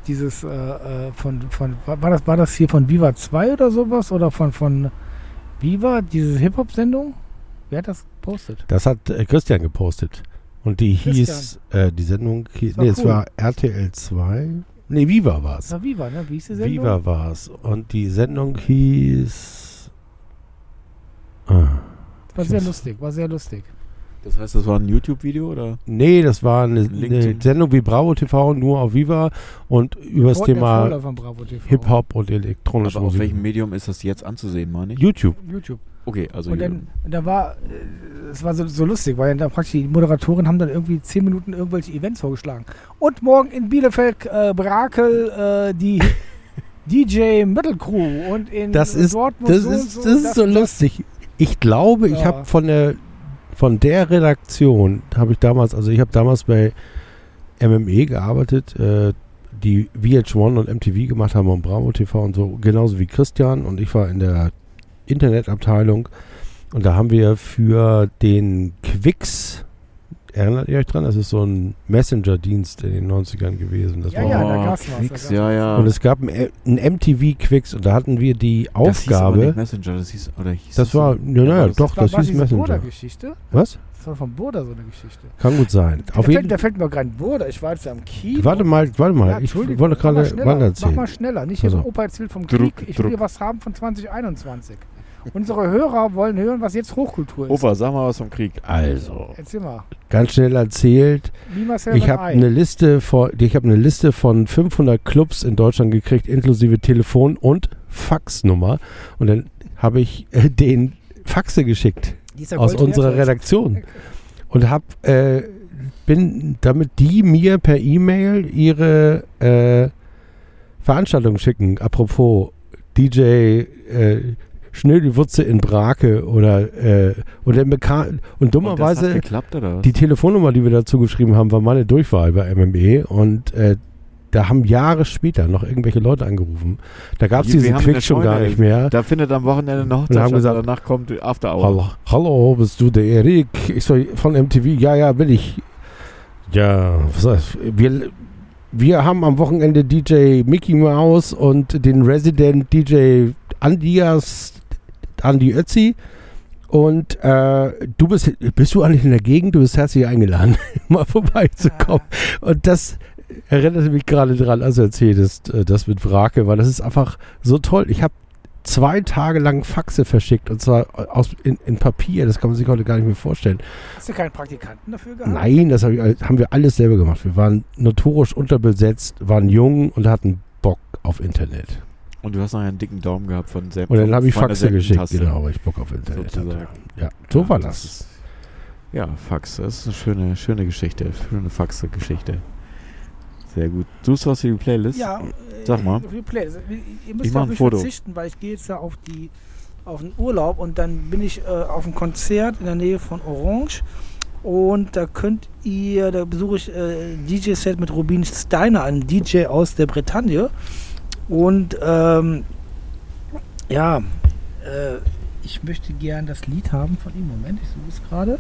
war das hier von Viva 2 oder sowas? Oder von Viva, diese Hip-Hop-Sendung? Wer hat das gepostet? Das hat Christian gepostet. Und die hieß, die Sendung hieß, war es cool. war RTL 2. Nee, Viva war Das es. war Viva, ne? Wie hieß die Sendung? Viva war es. Und die Sendung hieß... War sehr lustig, war sehr lustig. Das heißt, das war ein YouTube-Video oder? Nee, das war eine LinkedIn. Sendung wie Bravo TV, nur auf Viva und über das Der Thema Vorläufer von Bravo TV. Hip-Hop und elektronische Aber auf Musik. welchem Medium ist das jetzt anzusehen, meine ich? YouTube. YouTube. Okay, also Und dann, da war, es war so lustig, weil da praktisch die Moderatoren haben dann irgendwie 10 Minuten irgendwelche Events vorgeschlagen. Und morgen in Bielefeld, Brakel, die DJ Metal Crew und in Das ist Dortmund das ist so lustig. Ich glaube, ich Ja. habe von der Redaktion, habe ich damals bei MME gearbeitet, die VH1 und MTV gemacht haben und Bravo TV und so, genauso wie Christian, und ich war in der Internetabteilung und da haben wir für den Quix, erinnert ihr euch dran? Das ist so ein Messenger-Dienst in den 90ern gewesen. Das Ja, war ja, da gab's was, Quicks, da gab's ja. und es gab einen MTV-Quix und da hatten wir die Das hieß aber Aufgabe. nicht Messenger, das hieß, oder hieß Das es war, so? naja, das doch, war das hieß diese Messenger. Burda-Geschichte. Was? Das war von Burda so eine Geschichte. Kann gut sein. Da fällt mir gerade ein Burda. Ich war jetzt am Kiel. Warte mal, Ja, ich Entschuldigung, wollte mach mal gerade schneller, wann Mach erzählen. mal schneller. Nicht hier Also. so Opa erzählt vom Druck, Krieg. Ich will Druck. hier was haben von 2021. Unsere Hörer wollen hören, was jetzt Hochkultur ist. Opa, sag mal was vom Krieg. Also, Erzähl mal. ganz schnell erzählt, Niemals ich habe eine Liste von 500 Clubs in Deutschland gekriegt, inklusive Telefon- und Faxnummer. Und dann habe ich den Faxe geschickt aus unserer Redaktion und bin damit die mir per E-Mail ihre Veranstaltung schicken. Apropos DJ Schnödelwurze in Brake oder und Und das dummerweise hat geklappt, oder was? die Telefonnummer, die wir dazu geschrieben haben, war meine Durchwahl bei MME und da haben Jahre später noch irgendwelche Leute angerufen. Da gab es Wir diesen haben eine Quick schon gar Scheune. nicht mehr. Da findet am Wochenende eine Und Hochzeit haben statt, gesagt, danach kommt After Hour. Hallo, bist du der Erik? Ich so, von MTV? Ja, bin ich. Ja, was heißt, wir haben am Wochenende DJ Mickey Mouse und den Resident DJ Andi Ötzi. Und bist du eigentlich in der Gegend? Du bist herzlich eingeladen, mal vorbeizukommen. Und das erinnerte mich gerade dran, als du erzähltest, das mit Brake, weil das ist einfach so toll. Ich habe 2 Tage lang Faxe verschickt und zwar in Papier, das kann man sich heute gar nicht mehr vorstellen. Hast du keinen Praktikanten dafür gehabt? Nein, das haben wir alles selber gemacht. Wir waren notorisch unterbesetzt, waren jung und hatten Bock auf Internet. Und du hast noch einen dicken Daumen gehabt von Sepp. Und dann habe ich von der Faxe geschickt, Sektentaste, genau, weil ich Bock auf Internet hatte. sozusagen. Ja, so war Ja, das. ist- Ja, Fax, das ist eine schöne Geschichte. Schöne Faxe-Geschichte. Sehr gut. Suchst du was für die Playlist? Ja. Sag mal. Ihr Ich müsst mach auf ein mich Foto. verzichten, weil ich gehe jetzt da auf den Urlaub und dann bin ich auf einem Konzert in der Nähe von Orange und da besuche ich DJ-Set mit Rubin Steiner, einem DJ aus der Bretagne und ich möchte gern das Lied haben von ihm. Moment, ich suche es gerade.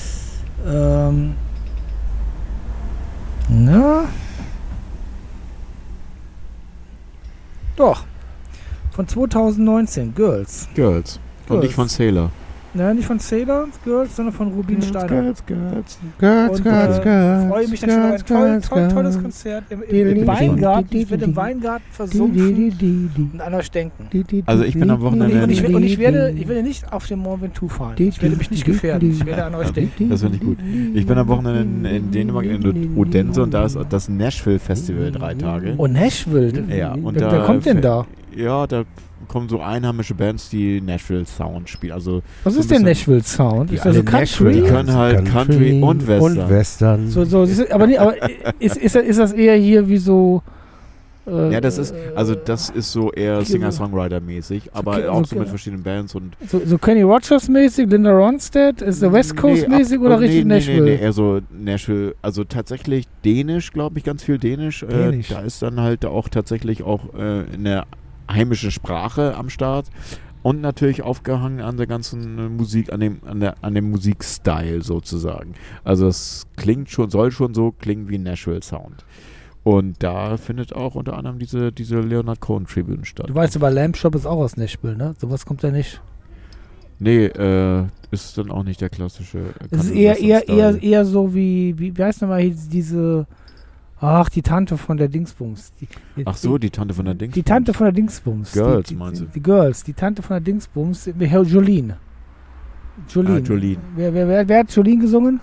Doch. Von 2019, Girls. Girls. Und nicht von Sailor. Nein, nicht von Sailor Girls, sondern von Rubin Steiner. Girls. Und freue mich dann schon auf ein tolles Konzert im Weingarten. Ich werde im Weingarten versumpfen und an euch denken. Also ich bin am Wochenende... Und ich werde nicht auf den Mont Ventoux fahren. Ich werde mich nicht gefährden. Ich werde an euch denken. Das finde ich gut. Ich bin am Wochenende in Dänemark, in Odense, und da ist das Nashville Festival 3 Tage. Und Nashville. Ja, und Wer kommt denn da? Ja, da kommen so einheimische Bands, die Nashville Sound spielen. Also Was so ist ein der bisschen- Nashville Sound? Die Ist das so alle Country? Die können halt Country und Western. So, aber ist das eher hier wie so. Ja, das ist so eher Singer-Songwriter-mäßig, aber Okay, auch so okay. mit verschiedenen Bands und So Kenny Rogers mäßig, Linda Ronstadt, ist der West Coast mäßig oder richtig Nashville? Nee, eher so Nashville, also tatsächlich Dänisch, glaube ich, ganz viel Dänisch. Dänisch. Da ist dann halt auch tatsächlich auch eine heimische Sprache am Start und natürlich aufgehangen an der ganzen Musik, an dem Musikstyle sozusagen. Also es soll schon so klingen wie Nashville Sound. Und da findet auch unter anderem diese Leonard Cohen Tribune statt. Du weißt aber, Lamb Shop ist auch aus Nashville, ne? Sowas kommt ja nicht. Nee, ist dann auch nicht der klassische. Es ist Country-Western-Style. eher so wie heißt nochmal hier diese. Ach, die Tante von der Dingsbums. Ach so, die Tante von der Dings. Die Tante von der Dingsbums. Girls, die, meinst du? Die Girls, die Tante von der Dingsbums. Jolene. Jolene. Jolene. Wer hat Jolene gesungen?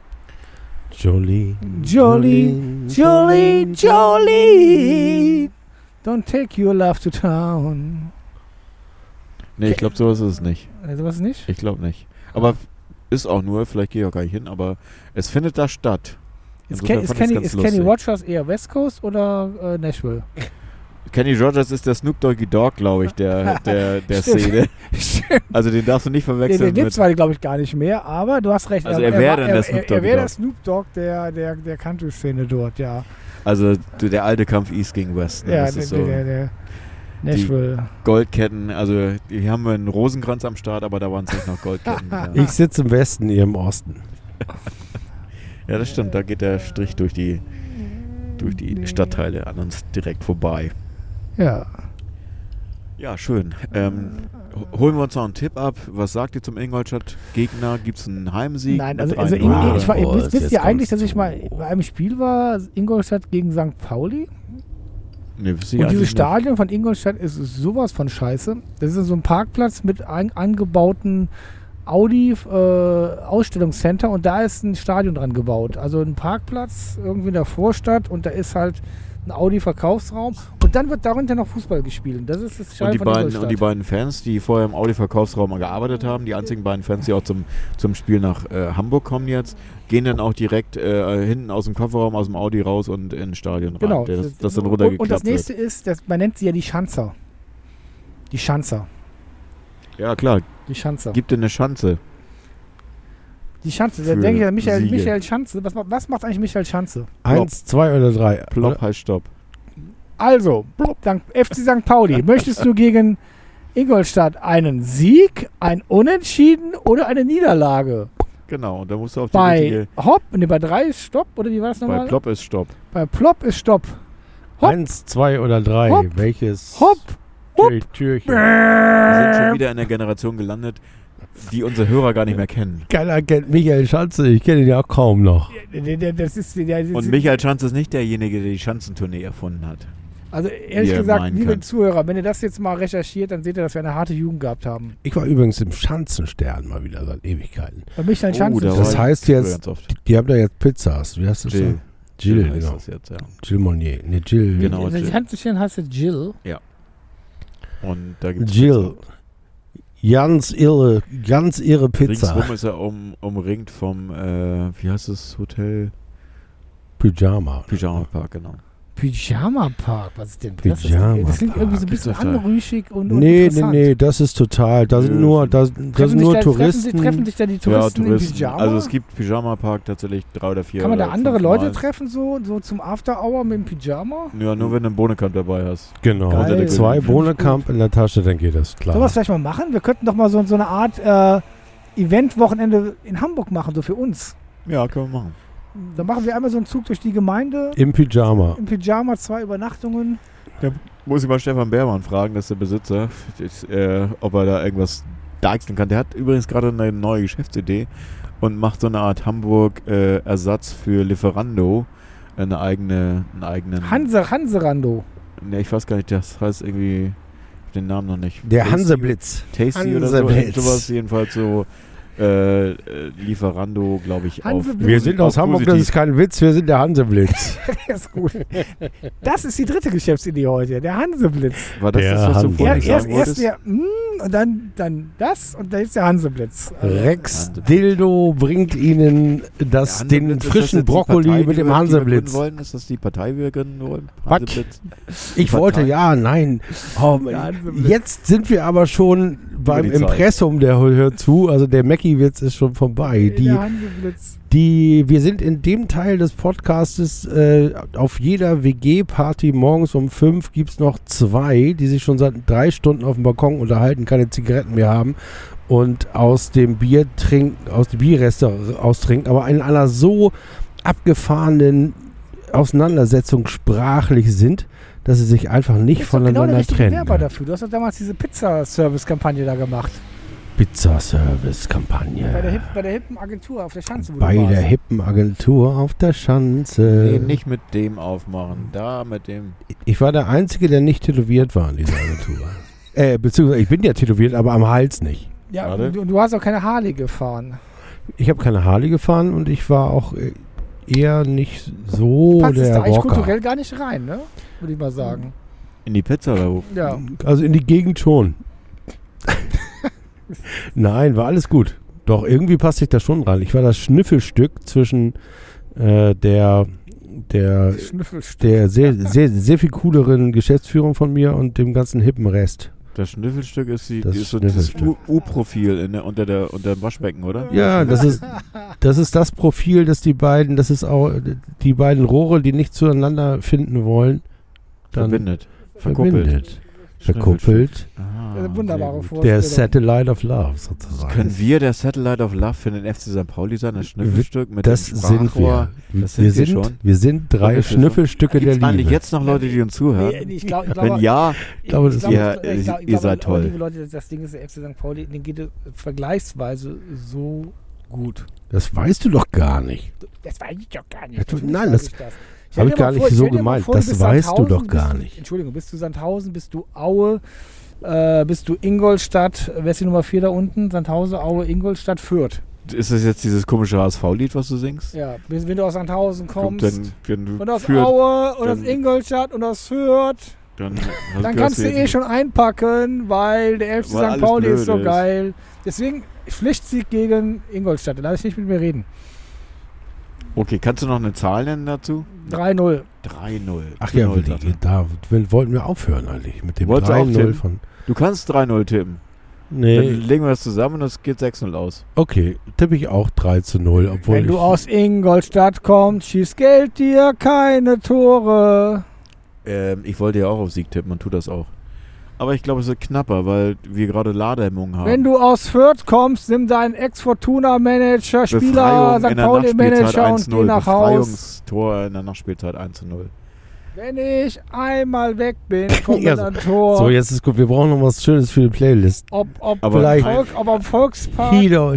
Jolene. Jolene, Jolene, Jolene. Don't take your love to town. Nee, ich glaube, sowas ist es nicht. Sowas nicht? Ich glaube nicht. Aber ist auch nur, vielleicht gehe ich auch gar nicht hin, aber es findet da statt. Ist Insofern fand ich's ganz Kenny lustig. Rogers eher West Coast oder Nashville? Kenny Rogers ist der Snoop Doggy Dogg, glaube ich, der Stimmt. Szene. Stimmt. Also den darfst du nicht Den verwechseln gibt es mit... zwar, glaube ich, gar nicht mehr, aber du hast recht. Also er wäre dann der Snoop Doggy Er wäre der Dogg. Snoop Dogg der Country-Szene dort, ja. Also der alte Kampf East gegen West. Ne? Ja, Das ist so der Nashville. Goldketten, also hier haben wir einen Rosenkranz am Start, aber da waren es nicht noch Goldketten. Ja. Ich sitze im Westen, ihr im Osten. Ja, das stimmt, da geht der Strich durch die Stadtteile an uns direkt vorbei. Ja. Ja, schön. Holen wir uns noch einen Tipp ab. Was sagt ihr zum Ingolstadt-Gegner? Gibt es einen Heimsieg? Nein, mit also 3-0? wisst ihr eigentlich, dass ich mal bei einem Spiel war, Ingolstadt gegen St. Pauli? Nee, Und dieses Stadion von Ingolstadt ist sowas von scheiße. Das ist so ein Parkplatz mit angebauten Audi Ausstellungscenter und da ist ein Stadion dran gebaut. Also ein Parkplatz irgendwie in der Vorstadt und da ist halt ein Audi Verkaufsraum und dann wird darunter noch Fußball gespielt. Das ist das Stadion von Ingolstadt. Und die beiden Fans, die vorher im Audi-Verkaufsraum gearbeitet haben, die einzigen beiden Fans, die auch zum Spiel nach Hamburg kommen jetzt, gehen dann auch direkt hinten aus dem Kofferraum, aus dem Audi raus und ins Stadion rein. Genau. Das dann runtergeklappt und das wird. nächste ist, man nennt sie ja die Schanzer. Die Schanzer. Ja, klar. Die Schanzer. Gibt dir eine Schanze. Die Schanze, da Für denke ich an Siege. Michael Schanze. Was macht eigentlich Michael Schanze? 1, 2 oder 3? Plop heißt Stopp. Also, FC St. Pauli, möchtest du gegen Ingolstadt einen Sieg, ein Unentschieden oder eine Niederlage? Genau, und da musst du auf die Bei richtige... Hopp, bei 3 ist Stopp, oder wie war das nochmal? Bei Plop ist Stopp. Bei Plop ist Stopp. Hopp. 1, 2 oder 3? Hopp. Welches Hopp, Türchen? Wir sind schon wieder in der Generation gelandet, die unsere Hörer gar nicht mehr kennen. Keiner kennt Michael Schanze, ich kenne ihn ja auch kaum noch. Das ist, Und Michael Schanz ist nicht derjenige, der die Schanzentournee erfunden hat. also ehrlich Wie ihr gesagt, meinen liebe könnt. Zuhörer, wenn ihr das jetzt mal recherchiert, dann seht ihr, dass wir eine harte Jugend gehabt haben. Ich war übrigens im Schanzenstern mal wieder seit Ewigkeiten. Bei Michael Schanze. da Das war heißt ich früher jetzt- ganz oft. Die haben da jetzt Pizzas. Wie heißt das? Jill. da? Jill, heißt genau. das jetzt, ja. Jill Monnier. Ne, Jill. Genau. Die Schanze heißt ja Jill. Und da gibt's Jill. Ganz irre Pizza. Ringsrum ist er umringt vom, wie heißt das Hotel? Pyjama. Pyjama Park, genau. Pyjama Park, was ist denn das? Pyjama Das klingt irgendwie so ein Park, bisschen ist doch da. anrüchig und Nee, interessant. das ist total. Da sind Nö. nur, da sind nur Touristen. Treffen sich da die Touristen in Pyjama? Also es gibt Pyjama Park tatsächlich 3 oder 4. Kann man da oder andere 5 Leute Mal. treffen, so zum After Hour mit dem Pyjama? Ja, nur wenn du einen Bohnekamp dabei hast. Genau. Geil. 2 Finde ich Bohnekamp in der Tasche, dann geht das klar. Sollen wir es vielleicht mal machen? Wir könnten doch mal so eine Art Event-Wochenende in Hamburg machen, so für uns. Ja, können wir machen. Da machen wir einmal so einen Zug durch die Gemeinde, Im Pyjama. im Pyjama, 2 Übernachtungen. Muss ich mal Stefan Beermann fragen, das ist der Besitzer, ob er da irgendwas deichseln kann. Der hat übrigens gerade eine neue Geschäftsidee und macht so eine Art Hamburg-Ersatz für Lieferando. Einen eigenen... Hanserando. Ne, ich weiß gar nicht, das heißt irgendwie... Den Namen noch nicht. Der Tasty- Hanseblitz. Tasty oder so. Hanseblitz. Sowas jedenfalls so. Lieferando, glaube ich, auf. Hanseblitz. Wir sind aus auf Hamburg, das positiv. ist kein Witz, wir sind der Hanseblitz. Der ist gut. Das ist die dritte Geschäftsidee heute, der Hanseblitz. War das Der das, was du Hanse- vorhin Erst sagen wolltest? der und dann das und dann ist der Hanseblitz. Rex Hanseblitz. Dildo bringt Ihnen Der den Hanseblitz, ist das frischen jetzt die Brokkoli Partei, mit die dem wir Hanseblitz. gründen wollen? Ist das die Partei, die wir gründen wollen? Was? Hanseblitz? Ich wollte, ja, nein. Oh, Der Hanseblitz. jetzt sind wir aber schon beim die Zeit. Impressum, der hört zu. Also der Mackie-Witz ist schon vorbei. Der Hanseblitz. Wir sind in dem Teil des Podcastes, auf jeder WG-Party morgens um 5 gibt es noch 2, die sich schon seit 3 Stunden auf dem Balkon unterhalten, keine Zigaretten mehr haben und aus dem Bierreste austrinken, aber in einer so abgefahrenen Auseinandersetzung sprachlich sind, dass sie sich einfach nicht Ist doch genau der voneinander richtige trennen. Werber dafür. Du hast doch damals diese Pizza-Service-Kampagne da gemacht. Pizza-Service-Kampagne. Bei der hippen Agentur auf der Schanze. wo du Bei warst. der hippen Agentur auf der Schanze. Nee, nicht mit dem aufmachen. Da mit dem. Ich war der Einzige, der nicht tätowiert war in dieser Agentur. Beziehungsweise ich bin ja tätowiert, aber am Hals nicht. Ja, Warte. du hast auch keine Harley gefahren. Ich habe keine Harley gefahren und ich war auch eher nicht so Passt es der da eigentlich Rocker. kulturell gar nicht rein, ne? Würde ich mal sagen. In die Pizza oder wo? Ja. Also in die Gegend schon. Nein, war alles gut. Doch irgendwie passte ich da schon rein. Ich war das Schnüffelstück zwischen der der sehr, sehr, sehr viel cooleren Geschäftsführung von mir und dem ganzen hippen Rest. Das Schnüffelstück ist Das so dieses Schnüffelstück. U-Profil unter dem Waschbecken, oder? Ja, das ist das Profil, das ist auch die beiden Rohre, die nicht zueinander finden wollen, dann Verbindet. verkuppelt. Eine wunderbare Vorstellung. Der Satellite of Love sozusagen. Können wir der Satellite of Love für den FC St. Pauli sein? Das Schnüffelstück mit Das dem sind Sprachrohr? wir. Das sind wir schon. Wir sind drei Das ist Schnüffelstücke der Gibt's eigentlich Liebe. jetzt noch Leute, die uns zuhören? Nee, ich glaube, Wenn ja, glaube, ihr seid toll. Liebe Leute, das Ding ist, der FC St. Pauli, denen geht es vergleichsweise so gut. Das weißt du doch gar nicht. Das weiß ich doch gar nicht. Ja, Natürlich nein, weiß das ich das. hab ich gar nicht so stell dir mal gemeint. vor, Das du bist weißt du Sandhausen, doch gar nicht. Entschuldigung, bist du Sandhausen, bist du Aue, bist du Ingolstadt, wer ist die Nummer 4 da unten? Sandhausen, Aue, Ingolstadt, Fürth. ist das jetzt dieses komische HSV-Lied, was du singst? Ja, wenn du aus Sandhausen kommst Wenn du und aus Fürth, Aue und aus dann- Ingolstadt und aus Fürth, dann kannst du schon einpacken, weil der FC Weil St. alles Pauli ist so blöd ist. geil. Deswegen Pflichtsieg gegen Ingolstadt. Da lass ich nicht mit mir reden. Okay, kannst du noch eine Zahl nennen dazu? 3-0. 3-0. Ach ja, 3-0 sagt er. da wollten wir aufhören eigentlich mit dem Wolltest du auch 3-0 tippen? von. Du kannst 3-0 tippen. Dann Nee, legen wir das zusammen und es geht 6-0 aus. okay, tippe ich auch 3-0, obwohl Wenn du ich, aus Ingolstadt kommst, schießt Geld dir keine Tore. Ich wollte ja auch auf Sieg tippen und tu das auch. Aber ich glaube, es wird knapper, weil wir gerade Ladehemmungen haben. Wenn du aus Fürth kommst, nimm deinen Ex-Fortuna-Manager, Spieler, St. Pauli-Manager und geh nach Haus. Befreiungstor in der Nachspielzeit 1-0. Wenn ich einmal weg bin, kommt Ja, ein Tor. so, jetzt ist gut, wir brauchen noch was Schönes für die Playlist. Ob Aber vielleicht- am Volkspark Heat oder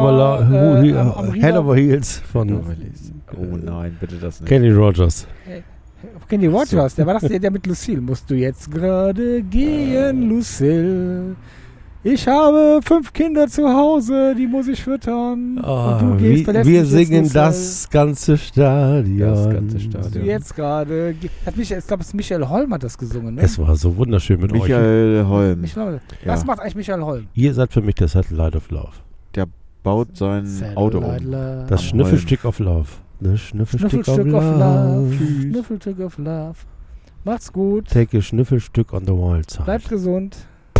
am Head over Heels von Oh nein, bitte das nicht. Kenny Rogers. Kenny Rogers, der war das der mit Lucille. Musst du jetzt gerade gehen, Lucille? Ich habe 5 Kinder zu Hause, die muss ich füttern. Und du gehst, verlässt wir mich jetzt, singen Lucille. das ganze Stadion. Das ganze Musst du Stadion. jetzt gerade. Ich glaube, Michael Holm hat das gesungen, ne? Es war so wunderschön mit euch. Michael Holm Michael Holm. Ja. Was macht eigentlich Michael Holm? Ihr seid für mich der Satellite of Love. baut sein Auto um. Das Am Schnüffelstück of Love. Das Schnüffelstück of Schnüffelstück of Love. Love. Schnüffelstück of Love. Macht's gut. Take a Schnüffelstück on the wild side. Bleibt gesund.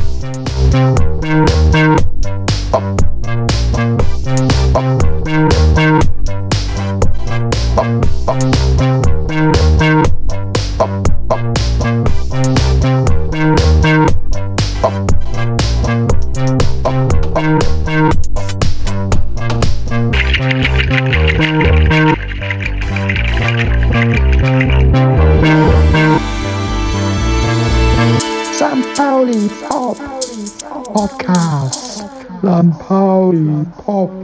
St. Pauli Pop Podcast. St. Pauli Pop